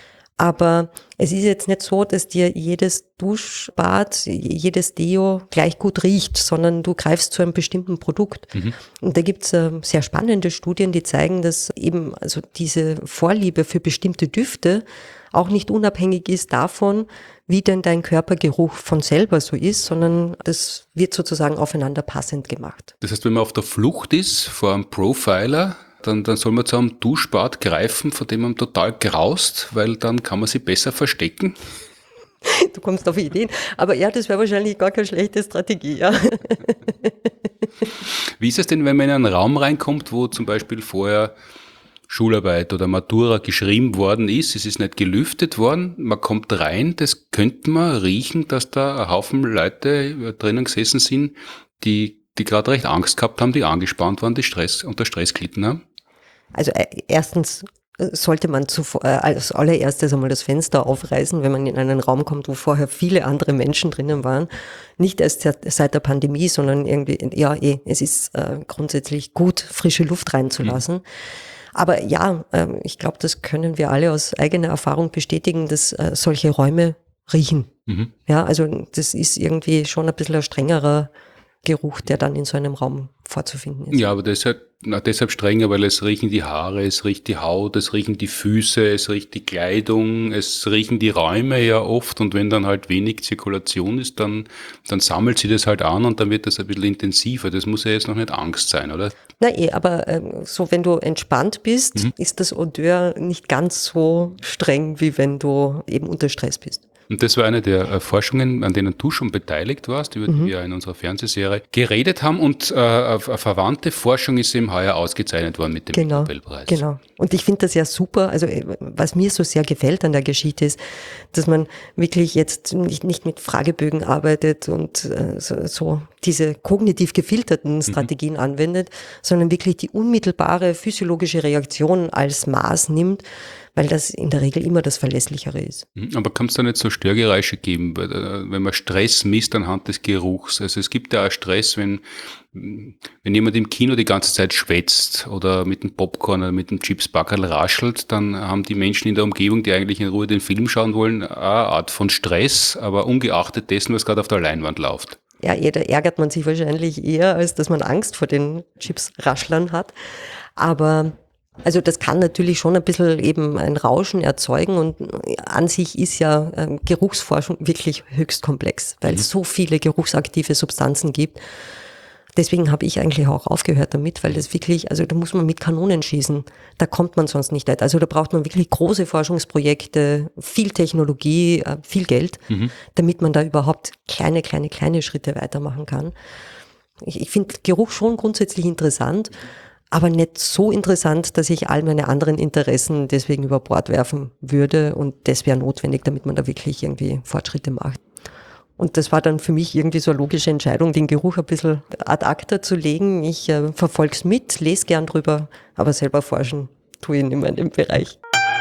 Aber es ist jetzt nicht so, dass dir jedes Duschbad, jedes Deo gleich gut riecht, sondern du greifst zu einem bestimmten Produkt. Und da gibt's sehr spannende Studien, die zeigen, dass eben also diese Vorliebe für bestimmte Düfte auch nicht unabhängig ist davon, wie denn dein Körpergeruch von selber so ist, sondern das wird sozusagen aufeinander passend gemacht. Das heißt, wenn man auf der Flucht ist vor einem Profiler, dann soll man zu einem Duschbad greifen, vor dem man total graust, weil dann kann man sich besser verstecken. Du kommst auf Ideen. Aber ja, das wäre wahrscheinlich gar keine schlechte Strategie, ja. Wie ist es denn, wenn man in einen Raum reinkommt, wo zum Beispiel vorher Schularbeit oder Matura geschrieben worden ist, es ist nicht gelüftet worden, man kommt rein, das könnte man riechen, dass da ein Haufen Leute drinnen gesessen sind, die gerade recht Angst gehabt haben, die angespannt waren, die unter Stress gelitten haben? Also erstens sollte man als allererstes einmal das Fenster aufreißen, wenn man in einen Raum kommt, wo vorher viele andere Menschen drinnen waren. Nicht erst seit der Pandemie, sondern irgendwie, ja, es ist grundsätzlich gut, frische Luft reinzulassen. Aber ja, ich glaube, das können wir alle aus eigener Erfahrung bestätigen, dass solche Räume riechen. Ja, also das ist irgendwie schon ein bisschen ein strengerer Geruch, der dann in so einem Raum vorzufinden ist. Ja, aber deshalb strenger, weil es riechen die Haare, es riecht die Haut, es riechen die Füße, es riecht die Kleidung, es riechen die Räume ja oft, und wenn dann halt wenig Zirkulation ist, dann sammelt sie das halt an und dann wird das ein bisschen intensiver. Das muss ja jetzt noch nicht Angst sein, oder? Aber so wenn du entspannt bist, ist das Odeur nicht ganz so streng, wie wenn du eben unter Stress bist. Und das war eine der Forschungen, an denen du schon beteiligt warst, über die wir in unserer Fernsehserie geredet haben. Und eine verwandte Forschung ist eben heuer ausgezeichnet worden mit dem Nobelpreis. Genau. Und ich finde das ja super. Also was mir so sehr gefällt an der Geschichte ist, dass man wirklich jetzt nicht mit Fragebögen arbeitet und so diese kognitiv gefilterten Strategien anwendet, sondern wirklich die unmittelbare physiologische Reaktion als Maß nimmt, weil das in der Regel immer das Verlässlichere ist. Aber kann es da nicht so Störgeräusche geben, wenn man Stress misst anhand des Geruchs? Also es gibt ja auch Stress, wenn jemand im Kino die ganze Zeit schwätzt oder mit dem Popcorn oder mit dem Chipsbackerl raschelt, dann haben die Menschen in der Umgebung, die eigentlich in Ruhe den Film schauen wollen, eine Art von Stress, aber ungeachtet dessen, was gerade auf der Leinwand läuft. Ja, da ärgert man sich wahrscheinlich eher, als dass man Angst vor den Chipsraschlern hat. Aber also das kann natürlich schon ein bisschen eben ein Rauschen erzeugen, und an sich ist ja Geruchsforschung wirklich höchst komplex, weil es so viele geruchsaktive Substanzen gibt. Deswegen habe ich eigentlich auch aufgehört damit, weil das wirklich, also da muss man mit Kanonen schießen, da kommt man sonst nicht weit. Also da braucht man wirklich große Forschungsprojekte, viel Technologie, viel Geld, damit man da überhaupt kleine Schritte weitermachen kann. Ich finde Geruch schon grundsätzlich interessant, aber nicht so interessant, dass ich all meine anderen Interessen deswegen über Bord werfen würde, und das wäre notwendig, damit man da wirklich irgendwie Fortschritte macht. Und das war dann für mich irgendwie so eine logische Entscheidung, den Geruch ein bisschen ad acta zu legen. Ich verfolge es mit, lese gern drüber, aber selber forschen tue ich nicht mehr in dem Bereich.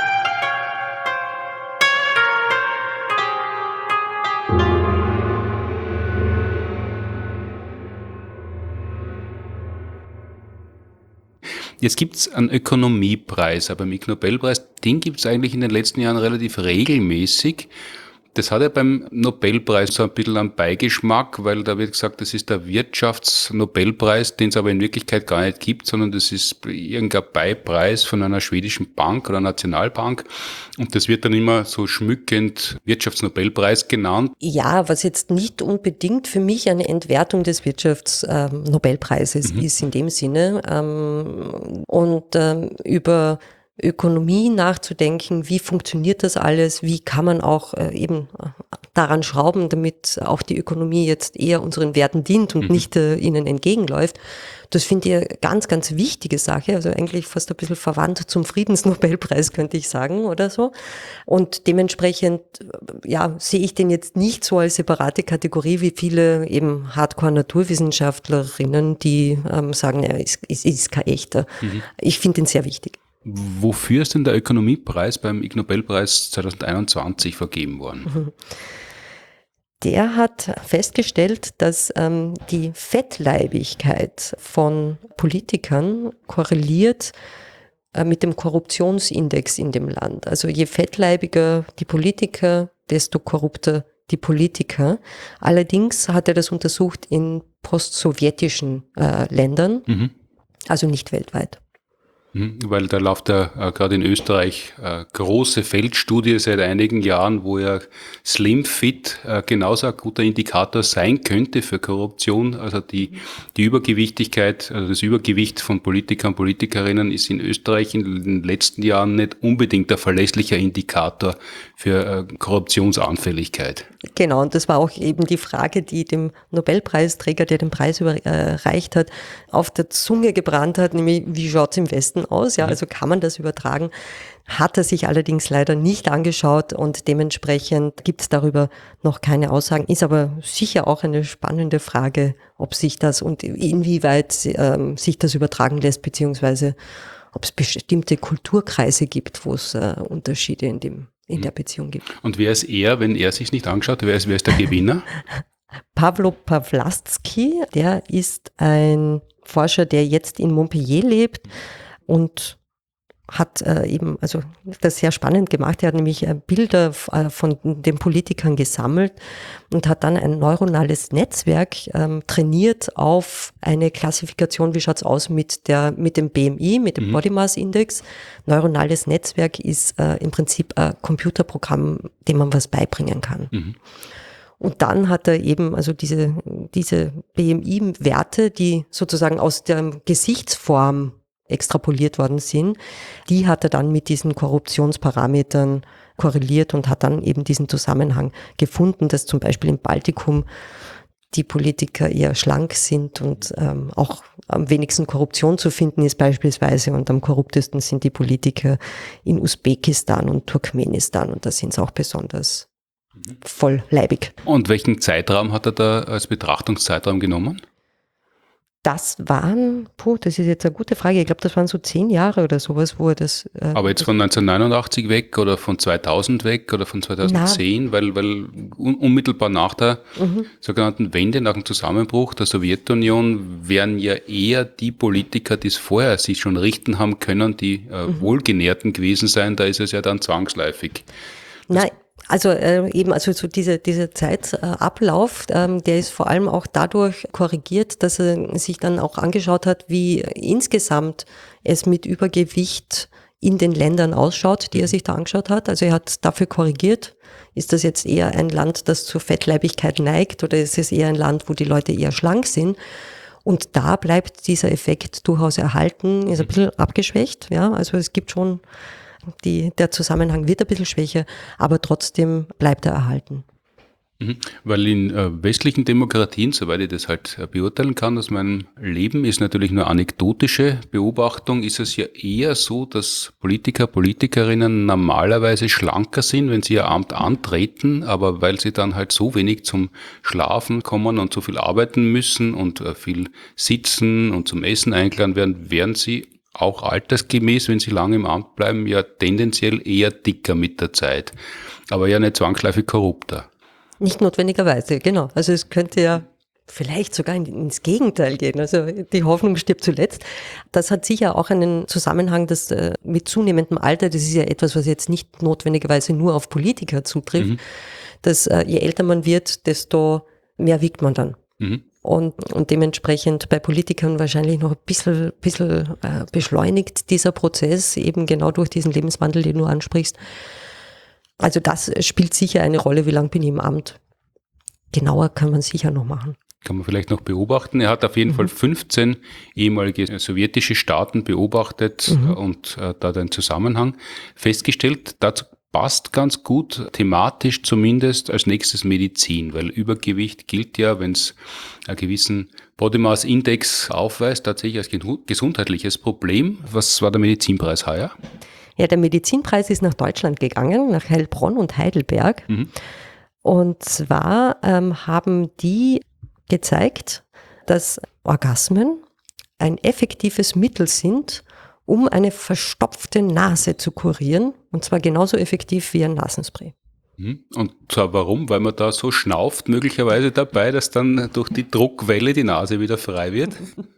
Jetzt gibt's einen Ökonomiepreis, aber beim Ig Nobelpreis, den gibt's eigentlich in den letzten Jahren relativ regelmäßig. Das hat ja beim Nobelpreis so ein bisschen einen Beigeschmack, weil da wird gesagt, das ist der Wirtschaftsnobelpreis, den es aber in Wirklichkeit gar nicht gibt, sondern das ist irgendein Beipreis von einer schwedischen Bank oder Nationalbank. Und das wird dann immer so schmückend Wirtschaftsnobelpreis genannt. Ja, was jetzt nicht unbedingt für mich eine Entwertung des Wirtschaftsnobelpreises ist in dem Sinne. Über Ökonomie nachzudenken, wie funktioniert das alles, wie kann man auch eben daran schrauben, damit auch die Ökonomie jetzt eher unseren Werten dient und nicht ihnen entgegenläuft. Das finde ich eine ganz, ganz wichtige Sache, also eigentlich fast ein bisschen verwandt zum Friedensnobelpreis, könnte ich sagen, oder so. Und dementsprechend, ja, sehe ich den jetzt nicht so als separate Kategorie wie viele eben Hardcore-Naturwissenschaftlerinnen, die sagen, ja, es ist kein echter. Ich finde ihn sehr wichtig. Wofür ist denn der Ökonomiepreis beim Ig Nobelpreis 2021 vergeben worden? Der hat festgestellt, dass die Fettleibigkeit von Politikern korreliert mit dem Korruptionsindex in dem Land. Also je fettleibiger die Politiker, desto korrupter die Politiker. Allerdings hat er das untersucht in postsowjetischen Ländern, also nicht weltweit. Weil da läuft ja gerade in Österreich große Feldstudie seit einigen Jahren, wo ja Slim Fit genauso ein guter Indikator sein könnte für Korruption. Also die Übergewichtigkeit, also das Übergewicht von Politikern und Politikerinnen ist in Österreich in den letzten Jahren nicht unbedingt ein verlässlicher Indikator für Korruptionsanfälligkeit. Genau, und das war auch eben die Frage, die dem Nobelpreisträger, der den Preis überreicht hat, auf der Zunge gebrannt hat, nämlich wie schaut's im Westen aus? Ja, also kann man das übertragen? Hat er sich allerdings leider nicht angeschaut, und dementsprechend gibt es darüber noch keine Aussagen. Ist aber sicher auch eine spannende Frage, ob sich das und inwieweit sich das übertragen lässt, beziehungsweise ob es bestimmte Kulturkreise gibt, wo es Unterschiede in der Beziehung gibt. Und wer ist er, wenn er sich nicht angeschaut? Wer ist der Gewinner? Pawlo Pawlacki, der ist ein Forscher, der jetzt in Montpellier lebt und hat eben also das sehr spannend gemacht. Er hat nämlich Bilder von den Politikern gesammelt und hat dann ein neuronales Netzwerk trainiert auf eine Klassifikation, wie schaut's aus mit dem BMI, mit dem Body Mass Index. Neuronales Netzwerk ist im Prinzip ein Computerprogramm, dem man was beibringen kann. Und dann hat er eben also diese BMI-Werte, die sozusagen aus der Gesichtsform extrapoliert worden sind, die hat er dann mit diesen Korruptionsparametern korreliert und hat dann eben diesen Zusammenhang gefunden, dass zum Beispiel im Baltikum die Politiker eher schlank sind und auch am wenigsten Korruption zu finden ist beispielsweise, und am korruptesten sind die Politiker in Usbekistan und Turkmenistan, und da sind es auch besonders vollleibig. Und welchen Zeitraum hat er da als Betrachtungszeitraum genommen? Das ist jetzt eine gute Frage. Ich glaube, das waren so 10 Jahre oder sowas, wo er das... Aber jetzt von 1989 weg oder von 2000 weg oder von 2010, weil unmittelbar nach der sogenannten Wende, nach dem Zusammenbruch der Sowjetunion, wären ja eher die Politiker, die es vorher sich schon richten haben können, die Wohlgenährten gewesen sein. Da ist es ja dann zwangsläufig. Nein. Also so dieser Zeitablauf, der ist vor allem auch dadurch korrigiert, dass er sich dann auch angeschaut hat, wie insgesamt es mit Übergewicht in den Ländern ausschaut, die er sich da angeschaut hat. Also er hat dafür korrigiert, ist das jetzt eher ein Land, das zur Fettleibigkeit neigt, oder ist es eher ein Land, wo die Leute eher schlank sind? Und da bleibt dieser Effekt durchaus erhalten, ist ein bisschen abgeschwächt. Ja, also es gibt schon... Der Zusammenhang wird ein bisschen schwächer, aber trotzdem bleibt er erhalten. Weil in westlichen Demokratien, soweit ich das halt beurteilen kann aus meinem Leben, ist natürlich nur anekdotische Beobachtung, ist es ja eher so, dass Politiker, Politikerinnen normalerweise schlanker sind, wenn sie ihr Amt antreten, aber weil sie dann halt so wenig zum Schlafen kommen und so viel arbeiten müssen und viel sitzen und zum Essen eingeladen werden, werden sie auch altersgemäß, wenn sie lange im Amt bleiben, ja tendenziell eher dicker mit der Zeit, aber ja nicht zwangsläufig korrupter. Nicht notwendigerweise, genau. Also es könnte ja vielleicht sogar ins Gegenteil gehen. Also die Hoffnung stirbt zuletzt. Das hat sicher auch einen Zusammenhang, dass mit zunehmendem Alter, das ist ja etwas, was jetzt nicht notwendigerweise nur auf Politiker zutrifft, dass je älter man wird, desto mehr wiegt man dann. Und dementsprechend bei Politikern wahrscheinlich noch ein bisschen beschleunigt dieser Prozess, eben genau durch diesen Lebenswandel, den du ansprichst. Also das spielt sicher eine Rolle, wie lange bin ich im Amt. Genauer kann man sicher noch machen. Kann man vielleicht noch beobachten. Er hat auf jeden Fall 15 ehemalige sowjetische Staaten beobachtet und da den Zusammenhang festgestellt. Dazu passt ganz gut, thematisch zumindest, als nächstes Medizin, weil Übergewicht gilt ja, wenn es einen gewissen Body Mass Index aufweist, tatsächlich als gesundheitliches Problem. Was war der Medizinpreis heuer? Ja, der Medizinpreis ist nach Deutschland gegangen, nach Heilbronn und Heidelberg. Und zwar haben die gezeigt, dass Orgasmen ein effektives Mittel sind, um eine verstopfte Nase zu kurieren, und zwar genauso effektiv wie ein Nasenspray. Und zwar warum? Weil man da so schnauft möglicherweise dabei, dass dann durch die Druckwelle die Nase wieder frei wird?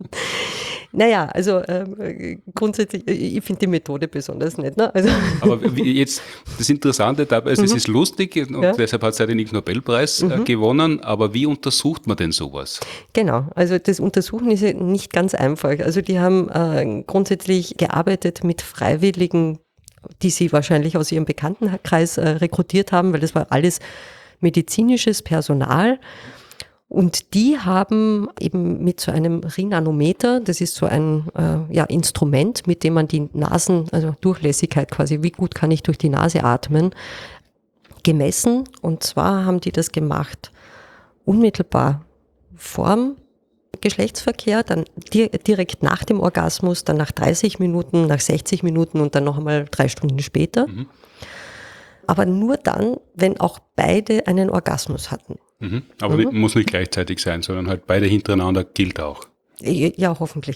Naja, also grundsätzlich, ich finde die Methode besonders nett. Ne? Also Aber jetzt, das Interessante dabei ist, es ist lustig und deshalb hat es ja den Ig Nobelpreis gewonnen, aber wie untersucht man denn sowas? Genau, also das Untersuchen ist ja nicht ganz einfach. Also die haben grundsätzlich gearbeitet mit Freiwilligen, die sie wahrscheinlich aus ihrem Bekanntenkreis rekrutiert haben, weil das war alles medizinisches Personal. Und die haben eben mit so einem Rhinanometer, das ist so ein Instrument, mit dem man die Durchlässigkeit quasi, wie gut kann ich durch die Nase atmen, gemessen. Und zwar haben die das gemacht unmittelbar vorm Geschlechtsverkehr, dann direkt nach dem Orgasmus, dann nach 30 Minuten, nach 60 Minuten und dann noch einmal 3 Stunden später. Aber nur dann, wenn auch beide einen Orgasmus hatten. Aber muss nicht gleichzeitig sein, sondern halt beide hintereinander gilt auch. Ja, hoffentlich.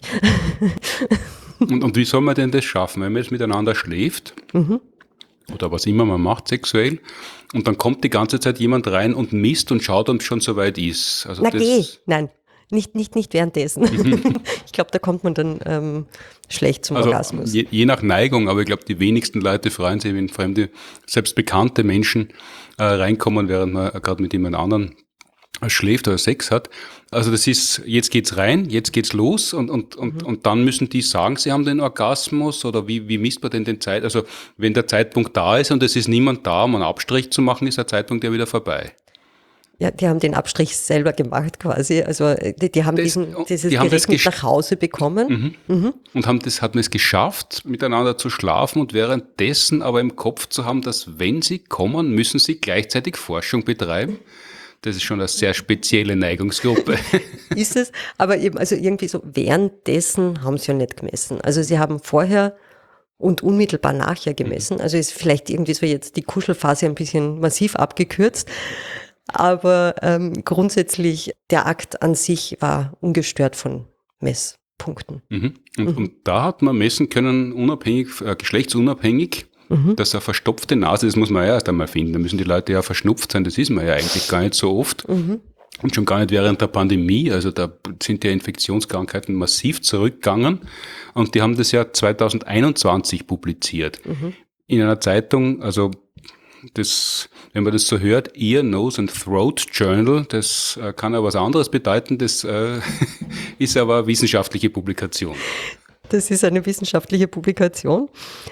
Und wie soll man denn das schaffen, wenn man jetzt miteinander schläft oder was immer man macht sexuell und dann kommt die ganze Zeit jemand rein und misst und schaut, ob es schon soweit ist? Also Nein. Nicht währenddessen. Ich glaube, da kommt man dann schlecht zum Orgasmus. Je nach Neigung, aber ich glaube, die wenigsten Leute freuen sich, wenn fremde, selbst bekannte Menschen reinkommen, während man gerade mit jemand anderen schläft oder Sex hat. Also das ist, jetzt geht's rein, jetzt geht's los und dann müssen die sagen, sie haben den Orgasmus oder wie misst man denn den Zeit? Also wenn der Zeitpunkt da ist und es ist niemand da, um einen Abstrich zu machen, ist der Zeitpunkt ja wieder vorbei. Ja, die haben den Abstrich selber gemacht quasi. Also die haben dieses Gerät mit nach Hause bekommen. Und haben es geschafft, miteinander zu schlafen und währenddessen aber im Kopf zu haben, dass wenn sie kommen, müssen sie gleichzeitig Forschung betreiben. Das ist schon eine sehr spezielle Neigungsgruppe. Ist es, aber eben, also irgendwie so währenddessen haben sie ja nicht gemessen. Also sie haben vorher und unmittelbar nachher gemessen. Also ist vielleicht irgendwie so jetzt die Kuschelphase ein bisschen massiv abgekürzt. Aber grundsätzlich der Akt an sich war ungestört von Messpunkten. Und da hat man messen können, unabhängig, geschlechtsunabhängig, dass eine verstopfte Nase, das muss man ja erst einmal finden, da müssen die Leute ja verschnupft sein, das ist man ja eigentlich gar nicht so oft. Und schon gar nicht während der Pandemie, also da sind ja Infektionskrankheiten massiv zurückgegangen und die haben das ja 2021 publiziert. In einer Zeitung, also das, wenn man das so hört, Ear, Nose and Throat Journal, das kann ja was anderes bedeuten, das ist aber eine wissenschaftliche Publikation. Das ist eine wissenschaftliche Publikation.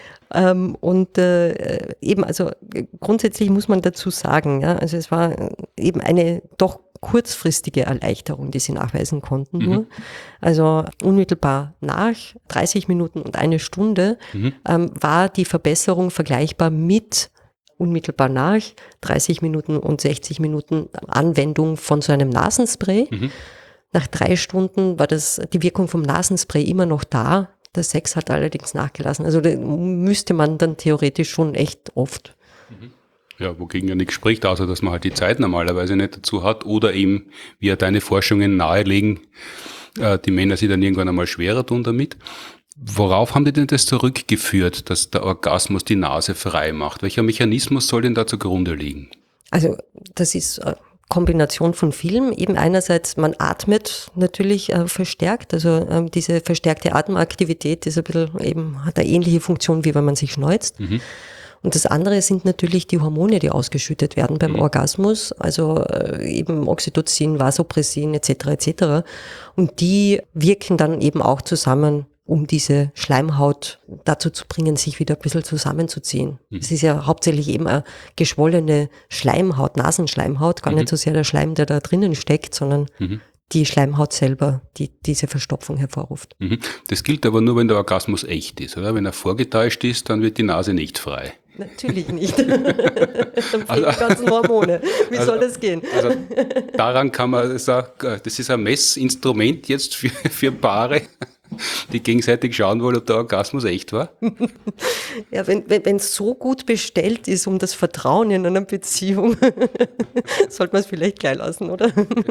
Und eben, also grundsätzlich muss man dazu sagen, ja, also es war eben eine doch kurzfristige Erleichterung, die sie nachweisen konnten nur. Also unmittelbar nach 30 Minuten und eine Stunde war die Verbesserung vergleichbar mit unmittelbar nach 30 Minuten und 60 Minuten Anwendung von so einem Nasenspray. Nach 3 Stunden war die Wirkung vom Nasenspray immer noch da. Der Sex hat allerdings nachgelassen. Also da müsste man dann theoretisch schon echt oft. Ja, wogegen ja nichts spricht, außer dass man halt die Zeit normalerweise nicht dazu hat oder eben, wie ja deine Forschungen nahelegen, die Männer sich dann irgendwann einmal schwerer tun damit. Worauf haben die denn das zurückgeführt, dass der Orgasmus die Nase frei macht? Welcher Mechanismus soll denn da zugrunde liegen? Also das ist Kombination von vielen. Eben einerseits, man atmet natürlich verstärkt, also diese verstärkte Atemaktivität ist ein bisschen eben, hat eine ähnliche Funktion, wie wenn man sich schneuzt. Und das andere sind natürlich die Hormone, die ausgeschüttet werden beim Orgasmus, also eben Oxytocin, Vasopressin etc. etc. Und die wirken dann eben auch zusammen, um diese Schleimhaut dazu zu bringen, sich wieder ein bisschen zusammenzuziehen. Es ist ja hauptsächlich eben eine geschwollene Schleimhaut, Nasenschleimhaut, gar nicht so sehr der Schleim, der da drinnen steckt, sondern die Schleimhaut selber, die diese Verstopfung hervorruft. Das gilt aber nur, wenn der Orgasmus echt ist, oder? Wenn er vorgetäuscht ist, dann wird die Nase nicht frei. Natürlich nicht. Dann fehlen die ganzen Hormone. Wie soll das gehen? Also daran kann man sagen, das ist ein Messinstrument jetzt für Paare, die gegenseitig schauen wollen, ob der Orgasmus echt war. Ja, wenn es so gut bestellt ist um das Vertrauen in einer Beziehung, sollte man es vielleicht gleich lassen, oder?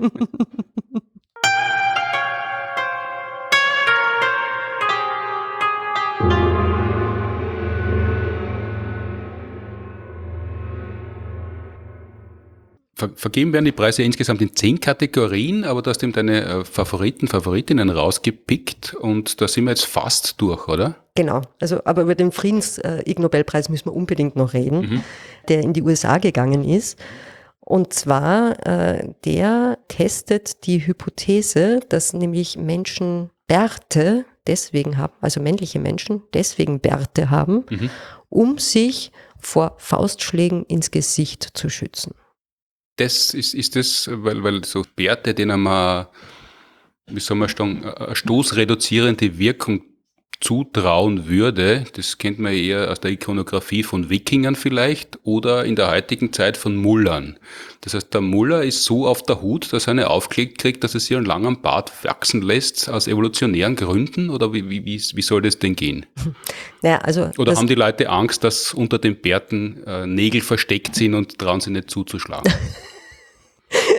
Vergeben werden die Preise insgesamt in 10 Kategorien, aber du hast eben deine Favoritinnen rausgepickt und da sind wir jetzt fast durch, oder? Genau, also aber über den Friedens-Ig-Nobelpreis müssen wir unbedingt noch reden, der in die USA gegangen ist. Und zwar, der testet die Hypothese, dass nämlich Menschen Bärte deswegen haben, also männliche Menschen deswegen Bärte haben, um sich vor Faustschlägen ins Gesicht zu schützen. Das ist das, weil so Bärte, denen man, wie soll man sagen, eine stoßreduzierende Wirkung zutrauen würde, das kennt man eher aus der Ikonografie von Wikingern vielleicht oder in der heutigen Zeit von Mullern. Das heißt, der Muller ist so auf der Hut, dass er eine aufgelegt kriegt, dass er sich einen langen Bart wachsen lässt, aus evolutionären Gründen, oder wie soll das denn gehen? Naja, also oder haben die Leute Angst, dass unter den Bärten Nägel versteckt sind und trauen sie nicht zuzuschlagen?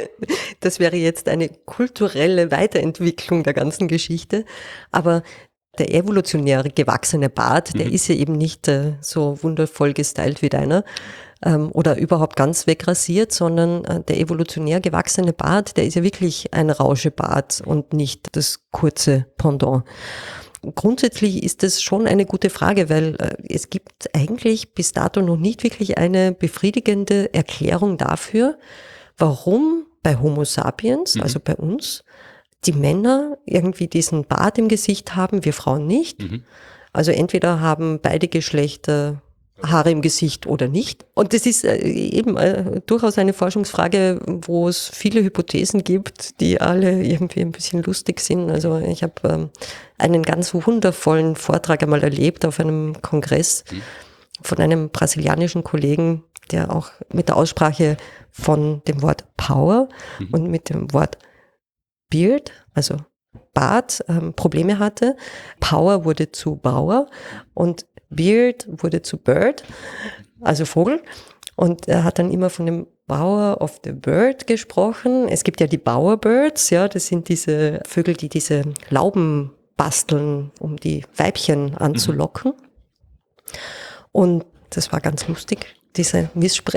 Das wäre jetzt eine kulturelle Weiterentwicklung der ganzen Geschichte, aber der evolutionär gewachsene Bart, der ist ja eben nicht so wundervoll gestylt wie deiner oder überhaupt ganz wegrasiert, sondern der evolutionär gewachsene Bart, der ist ja wirklich ein Rauschebart und nicht das kurze Pendant. Grundsätzlich ist das schon eine gute Frage, weil es gibt eigentlich bis dato noch nicht wirklich eine befriedigende Erklärung dafür, warum bei Homo sapiens, also bei uns, die Männer irgendwie diesen Bart im Gesicht haben, wir Frauen nicht. Also entweder haben beide Geschlechter Haare im Gesicht oder nicht. Und das ist eben durchaus eine Forschungsfrage, wo es viele Hypothesen gibt, die alle irgendwie ein bisschen lustig sind. Also ich habe einen ganz wundervollen Vortrag einmal erlebt auf einem Kongress von einem brasilianischen Kollegen, der auch mit der Aussprache von dem Wort Power und mit dem Wort Beard, also Bart, Probleme hatte. Power wurde zu Bauer und Beard wurde zu Bird, also Vogel. Und er hat dann immer von dem Bower of the Bird gesprochen. Es gibt ja die Bowerbirds, ja, das sind diese Vögel, die diese Lauben basteln, um die Weibchen anzulocken. Und das war ganz lustig, diese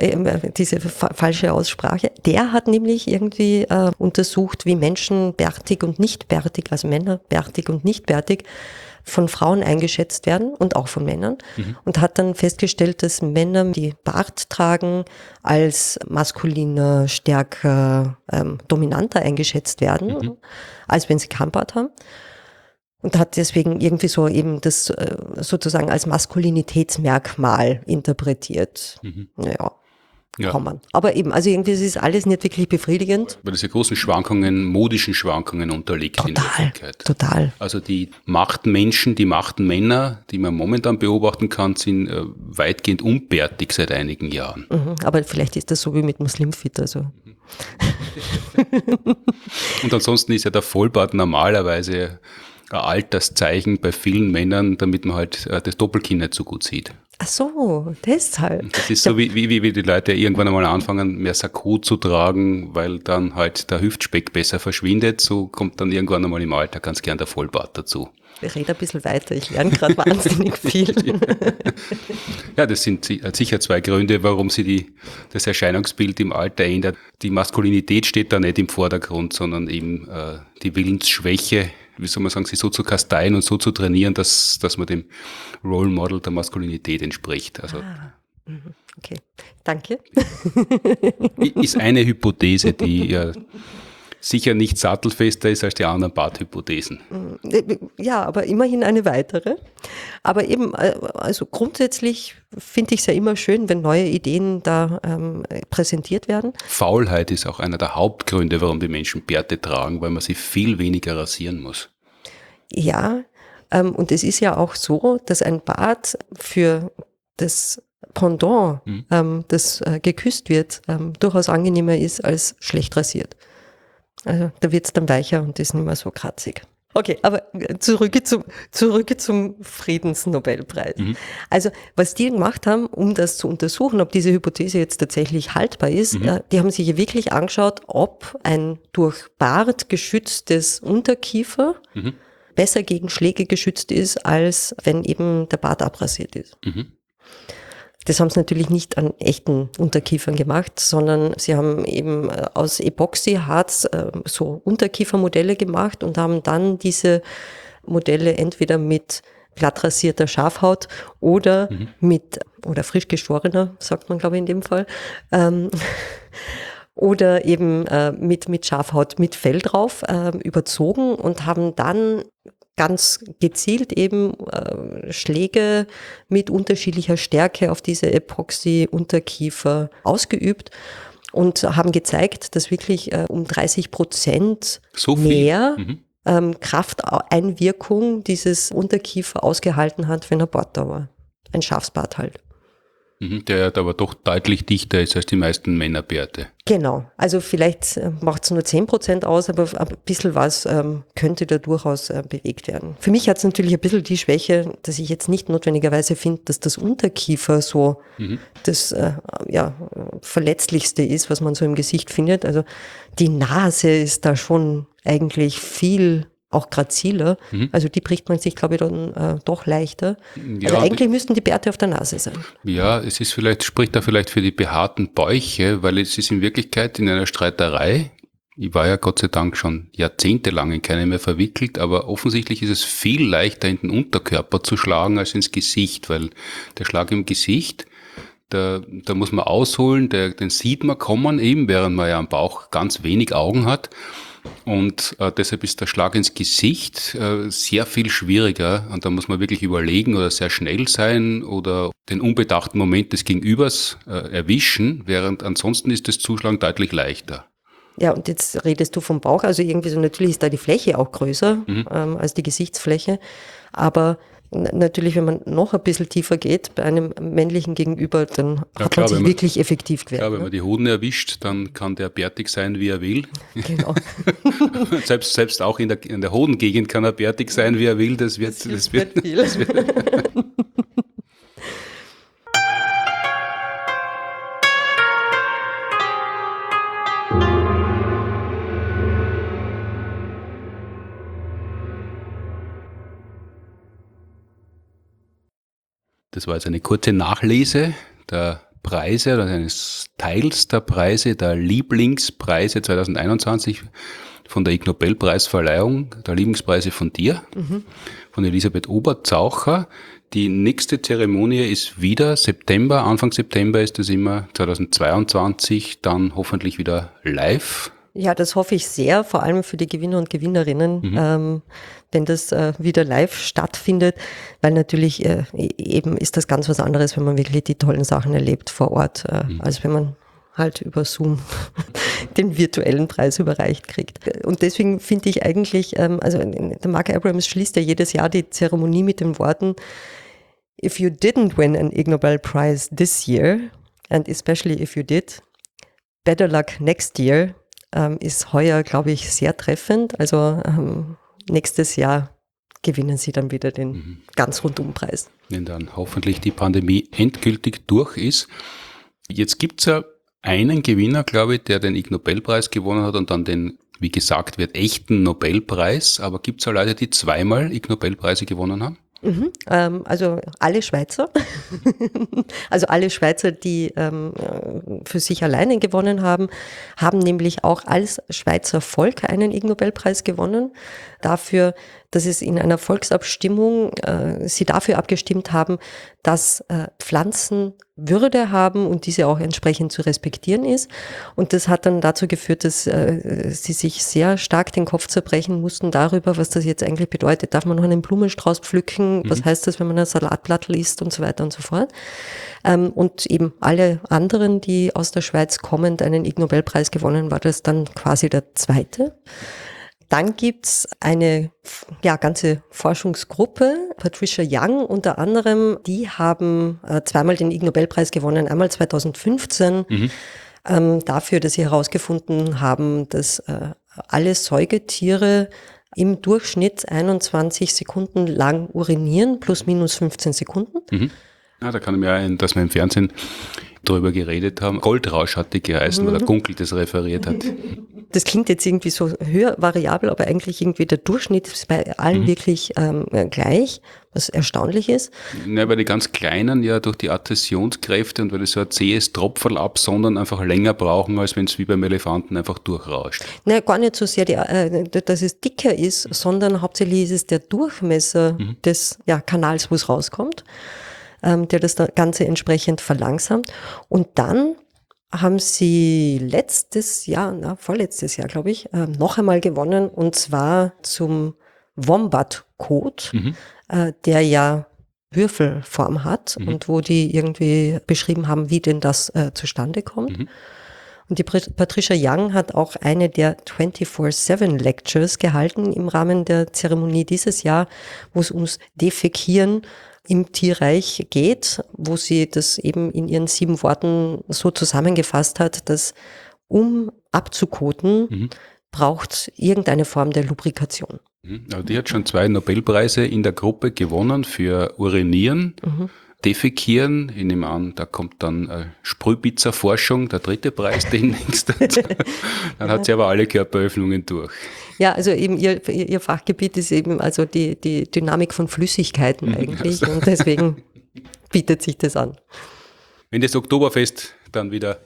falsche Aussprache. Der hat nämlich irgendwie untersucht, wie Menschen bärtig und nicht bärtig, also Männer bärtig und nicht bärtig, von Frauen eingeschätzt werden und auch von Männern und hat dann festgestellt, dass Männer, die Bart tragen, als maskuliner, stärker, dominanter eingeschätzt werden, als wenn sie kein Bart haben. Und hat deswegen irgendwie so eben das sozusagen als Maskulinitätsmerkmal interpretiert. Naja. Ja. Kann man. Aber eben, also irgendwie ist es alles nicht wirklich befriedigend. Weil das ja großen Schwankungen, modischen Schwankungen unterliegt in Wirklichkeit. Total. Also die Machtmenschen, die Machtmänner, die man momentan beobachten kann, sind weitgehend unbärtig seit einigen Jahren. Aber vielleicht ist das so wie mit dem Slimfit. Also. Und ansonsten ist ja der Vollbart normalerweise ein Alterszeichen bei vielen Männern, damit man halt das Doppelkinn nicht so gut sieht. Ach so, deshalb. Das ist so wie die Leute irgendwann einmal anfangen, mehr Sakko zu tragen, weil dann halt der Hüftspeck besser verschwindet. So kommt dann irgendwann einmal im Alter ganz gern der Vollbart dazu. Ich rede ein bisschen weiter, ich lerne gerade wahnsinnig viel. Ja, das sind sicher zwei Gründe, warum sich das Erscheinungsbild im Alter ändert. Die Maskulinität steht da nicht im Vordergrund, sondern eben die Willensschwäche, wie soll man sagen, sie so zu kasteien und so zu trainieren, dass man dem Role Model der Maskulinität entspricht. Also okay, danke. Ist eine Hypothese, die ja sicher nicht sattelfester ist als die anderen Barthypothesen. Ja, aber immerhin eine weitere. Aber eben, also grundsätzlich finde ich es ja immer schön, wenn neue Ideen da präsentiert werden. Faulheit ist auch einer der Hauptgründe, warum die Menschen Bärte tragen, weil man sie viel weniger rasieren muss. Ja, und es ist ja auch so, dass ein Bart für das Pendant, das geküsst wird, durchaus angenehmer ist als schlecht rasiert. Also da wird es dann weicher und ist nicht mehr so kratzig. Okay, aber zurück zum Friedensnobelpreis. Also was die gemacht haben, um das zu untersuchen, ob diese Hypothese jetzt tatsächlich haltbar ist, die haben sich ja wirklich angeschaut, ob ein durch Bart geschütztes Unterkiefer besser gegen Schläge geschützt ist, als wenn eben der Bart abrasiert ist. Das haben sie natürlich nicht an echten Unterkiefern gemacht, sondern sie haben eben aus Epoxyharz so Unterkiefermodelle gemacht und haben dann diese Modelle entweder mit glatt rasierter Schafhaut oder oder frisch geschorener, sagt man glaube ich in dem Fall, oder eben mit Schafhaut mit Fell drauf überzogen und haben dann ganz gezielt eben Schläge mit unterschiedlicher Stärke auf diese Epoxy-Unterkiefer ausgeübt und haben gezeigt, dass wirklich um 30% so mehr Krafteinwirkung dieses Unterkiefer ausgehalten hat, wenn er Bart da war. Ein Schafsbart halt. Der aber doch deutlich dichter ist als die meisten Männerbärte. Genau, also vielleicht macht es nur 10% aus, aber ein bisschen was könnte da durchaus bewegt werden. Für mich hat es natürlich ein bisschen die Schwäche, dass ich jetzt nicht notwendigerweise finde, dass das Unterkiefer so das Verletzlichste ist, was man so im Gesicht findet. Also die Nase ist da schon eigentlich viel auch graziler. Also die bricht man sich, glaube ich, dann doch leichter. Ja, also eigentlich müssten die Bärte auf der Nase sein. Ja, es ist spricht da vielleicht für die behaarten Bäuche, weil es ist in Wirklichkeit in einer Streiterei. Ich war ja Gott sei Dank schon jahrzehntelang in keine mehr verwickelt, aber offensichtlich ist es viel leichter in den Unterkörper zu schlagen als ins Gesicht, weil der Schlag im Gesicht, da muss man ausholen, den sieht man kommen eben, während man ja am Bauch ganz wenig Augen hat. Und deshalb ist der Schlag ins Gesicht sehr viel schwieriger und da muss man wirklich überlegen oder sehr schnell sein oder den unbedachten Moment des Gegenübers erwischen, während ansonsten ist das Zuschlagen deutlich leichter. Ja, und jetzt redest du vom Bauch, also irgendwie so, natürlich ist da die Fläche auch größer als die Gesichtsfläche, aber natürlich, wenn man noch ein bisschen tiefer geht, bei einem männlichen Gegenüber, dann hat man sich wirklich effektiv gewehrt. Ja, wenn man die Hoden erwischt, dann kann der bärtig sein, wie er will. Genau. selbst auch in der Hodengegend kann er bärtig sein, wie er will. Das wird viel. Das war jetzt eine kurze Nachlese der Preise oder eines Teils der Preise, der Lieblingspreise 2021 von der Ig Nobelpreisverleihung, der Lieblingspreise von dir, von Elisabeth Oberzaucher. Die nächste Zeremonie ist wieder September, Anfang September ist es immer 2022, dann hoffentlich wieder live. Ja, das hoffe ich sehr, vor allem für die Gewinner und Gewinnerinnen, wenn das wieder live stattfindet, weil natürlich eben ist das ganz was anderes, wenn man wirklich die tollen Sachen erlebt vor Ort, als wenn man halt über Zoom den virtuellen Preis überreicht kriegt. Und deswegen finde ich eigentlich, also der Mark Abrams schließt ja jedes Jahr die Zeremonie mit den Worten, "If you didn't win an Ig Nobel Prize this year, and especially if you did, better luck next year", ist heuer, glaube ich, sehr treffend. Also nächstes Jahr gewinnen sie dann wieder den ganz Rundumpreis. Wenn dann hoffentlich die Pandemie endgültig durch ist. Jetzt gibt es ja einen Gewinner, glaube ich, der den Ig Nobelpreis gewonnen hat und dann den, wie gesagt wird, echten Nobelpreis. Aber gibt es ja Leute, die zweimal Ig Nobelpreise gewonnen haben? Also alle Schweizer, also alle Schweizer, die für sich alleine gewonnen haben, haben nämlich auch als Schweizer Volk einen Ig Nobelpreis gewonnen. Dafür, dass es in einer Volksabstimmung, sie dafür abgestimmt haben, dass Pflanzen Würde haben und diese auch entsprechend zu respektieren ist. Und das hat dann dazu geführt, dass sie sich sehr stark den Kopf zerbrechen mussten darüber, was das jetzt eigentlich bedeutet. Darf man noch einen Blumenstrauß pflücken? Was heißt das, wenn man ein Salatblatt isst und so weiter und so fort? Und eben alle anderen, die aus der Schweiz kommend einen Ig Nobelpreis gewonnen, war das dann quasi der zweite. Dann gibt's eine ganze Forschungsgruppe, Patricia Young unter anderem, die haben zweimal den Ig Nobelpreis gewonnen, einmal 2015 dafür, dass sie herausgefunden haben, dass alle Säugetiere im Durchschnitt 21 Sekunden lang urinieren, plus minus 15 Sekunden. Ja, da kann ich mir erinnern, dass wir im Fernsehen drüber geredet haben. Goldrausch hat die geheißen, weil der Gunkel das referiert hat. Das klingt jetzt irgendwie so höher variabel, aber eigentlich irgendwie der Durchschnitt ist bei allen wirklich gleich, was erstaunlich ist. Ja, weil die ganz Kleinen ja durch die Adhäsionskräfte und weil es so ein zähes Tropferl absondern einfach länger brauchen, als wenn es wie beim Elefanten einfach durchrauscht. Nein, gar nicht so sehr, dass es dicker ist, sondern hauptsächlich ist es der Durchmesser des Kanals, wo es rauskommt, der das Ganze entsprechend verlangsamt. Und dann haben sie vorletztes Jahr, glaube ich, noch einmal gewonnen, und zwar zum Wombat-Kot, der ja Würfelform hat und wo die irgendwie beschrieben haben, wie denn das zustande kommt. Und die Patricia Young hat auch eine der 24/7 Lectures gehalten im Rahmen der Zeremonie dieses Jahr, wo es ums Defekieren im Tierreich geht, wo sie das eben in ihren 7 Worten so zusammengefasst hat, dass um abzukoten, braucht irgendeine Form der Lubrikation. Also die hat schon 2 Nobelpreise in der Gruppe gewonnen für Urinieren. defekieren. Ich nehme an, da kommt dann Sprühpizza-Forschung, der 3. Preis demnächst. Dann hat sie aber alle Körperöffnungen durch. Ja, also eben ihr Fachgebiet ist eben also die Dynamik von Flüssigkeiten eigentlich und deswegen bietet sich das an. Wenn das Oktoberfest dann wieder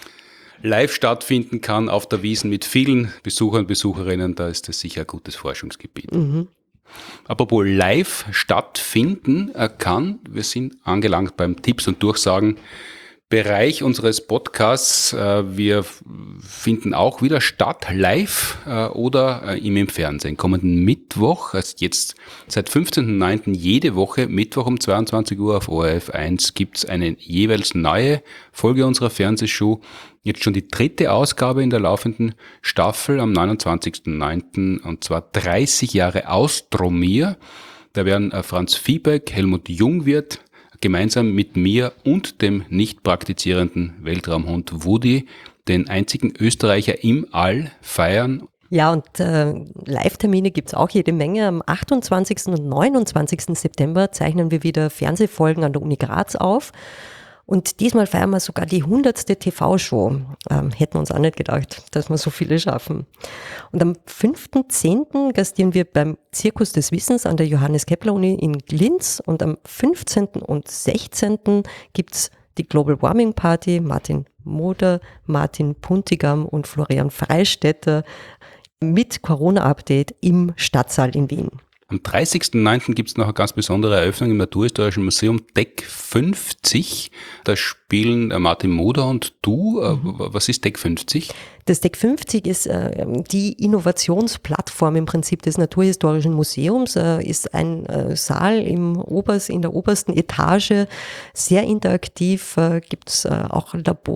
live stattfinden kann auf der Wiesn mit vielen Besuchern und Besucherinnen, da ist das sicher ein gutes Forschungsgebiet. Apropos live stattfinden kann, wir sind angelangt beim Tipps und Durchsagen Bereich unseres Podcasts. Wir finden auch wieder statt, live oder im Fernsehen. Kommenden Mittwoch, also jetzt seit 15.09. jede Woche, Mittwoch um 22 Uhr auf ORF 1 gibt's eine jeweils neue Folge unserer Fernsehshow. Jetzt schon die 3. Ausgabe in der laufenden Staffel am 29.09. und zwar 30 Jahre Austromier. Da werden Franz Viehbeck, Helmut Jungwirth, gemeinsam mit mir und dem nicht praktizierenden Weltraumhund Woody den einzigen Österreicher im All feiern. Ja, und Live-Termine gibt's auch jede Menge. Am 28. und 29. September zeichnen wir wieder Fernsehfolgen an der Uni Graz auf. Und diesmal feiern wir sogar die 100. TV-Show. Hätten wir uns auch nicht gedacht, dass wir so viele schaffen. Und am 5.10. gastieren wir beim Zirkus des Wissens an der Johannes-Kepler-Uni in Linz. Und am 15. und 16. gibt's die Global Warming Party. Martin Moder, Martin Puntigam und Florian Freistetter mit Corona-Update im Stadtsaal in Wien. Am 30.09. gibt es noch eine ganz besondere Eröffnung im Naturhistorischen Museum Deck 50. Da spielen Martin Moder und du. Was ist Deck 50? Das Deck 50 ist die Innovationsplattform im Prinzip des Naturhistorischen Museums, ist ein Saal in der obersten Etage, sehr interaktiv, gibt es auch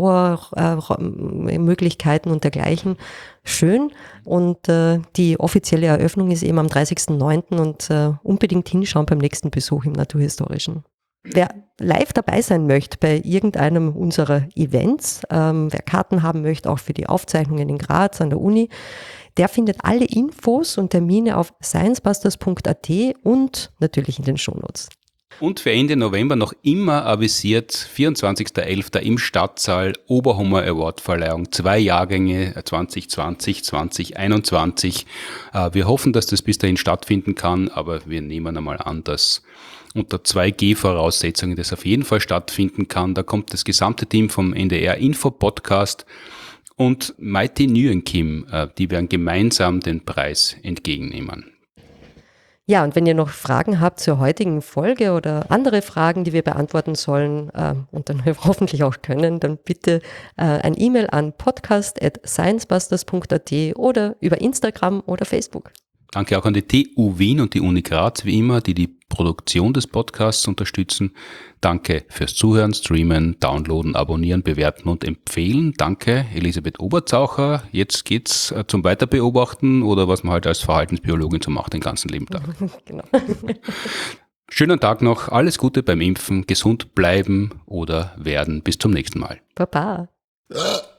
Labormöglichkeiten und dergleichen. Schön und die offizielle Eröffnung ist eben am 30.09. und unbedingt hinschauen beim nächsten Besuch im Naturhistorischen. Wer live dabei sein möchte bei irgendeinem unserer Events, wer Karten haben möchte, auch für die Aufzeichnungen in Graz an der Uni, der findet alle Infos und Termine auf sciencebusters.at und natürlich in den Shownotes. Und für Ende November noch immer avisiert, 24.11. im Stadtsaal Oberhummer Award Verleihung, 2 Jahrgänge 2020, 2021. Wir hoffen, dass das bis dahin stattfinden kann, aber wir nehmen einmal an, dass unter 2G-Voraussetzungen das auf jeden Fall stattfinden kann. Da kommt das gesamte Team vom NDR Info Podcast und Mighty Nguyen Kim, die werden gemeinsam den Preis entgegennehmen. Ja, und wenn ihr noch Fragen habt zur heutigen Folge oder andere Fragen, die wir beantworten sollen und dann hoffentlich auch können, dann bitte ein E-Mail an podcast@sciencebusters.at oder über Instagram oder Facebook. Danke auch an die TU Wien und die Uni Graz, wie immer, die die Produktion des Podcasts unterstützen. Danke fürs Zuhören, Streamen, Downloaden, Abonnieren, Bewerten und Empfehlen. Danke, Elisabeth Oberzaucher. Jetzt geht's zum Weiterbeobachten oder was man halt als Verhaltensbiologin so macht den ganzen Lebtag. Genau. Schönen Tag noch, alles Gute beim Impfen, gesund bleiben oder werden. Bis zum nächsten Mal. Baba.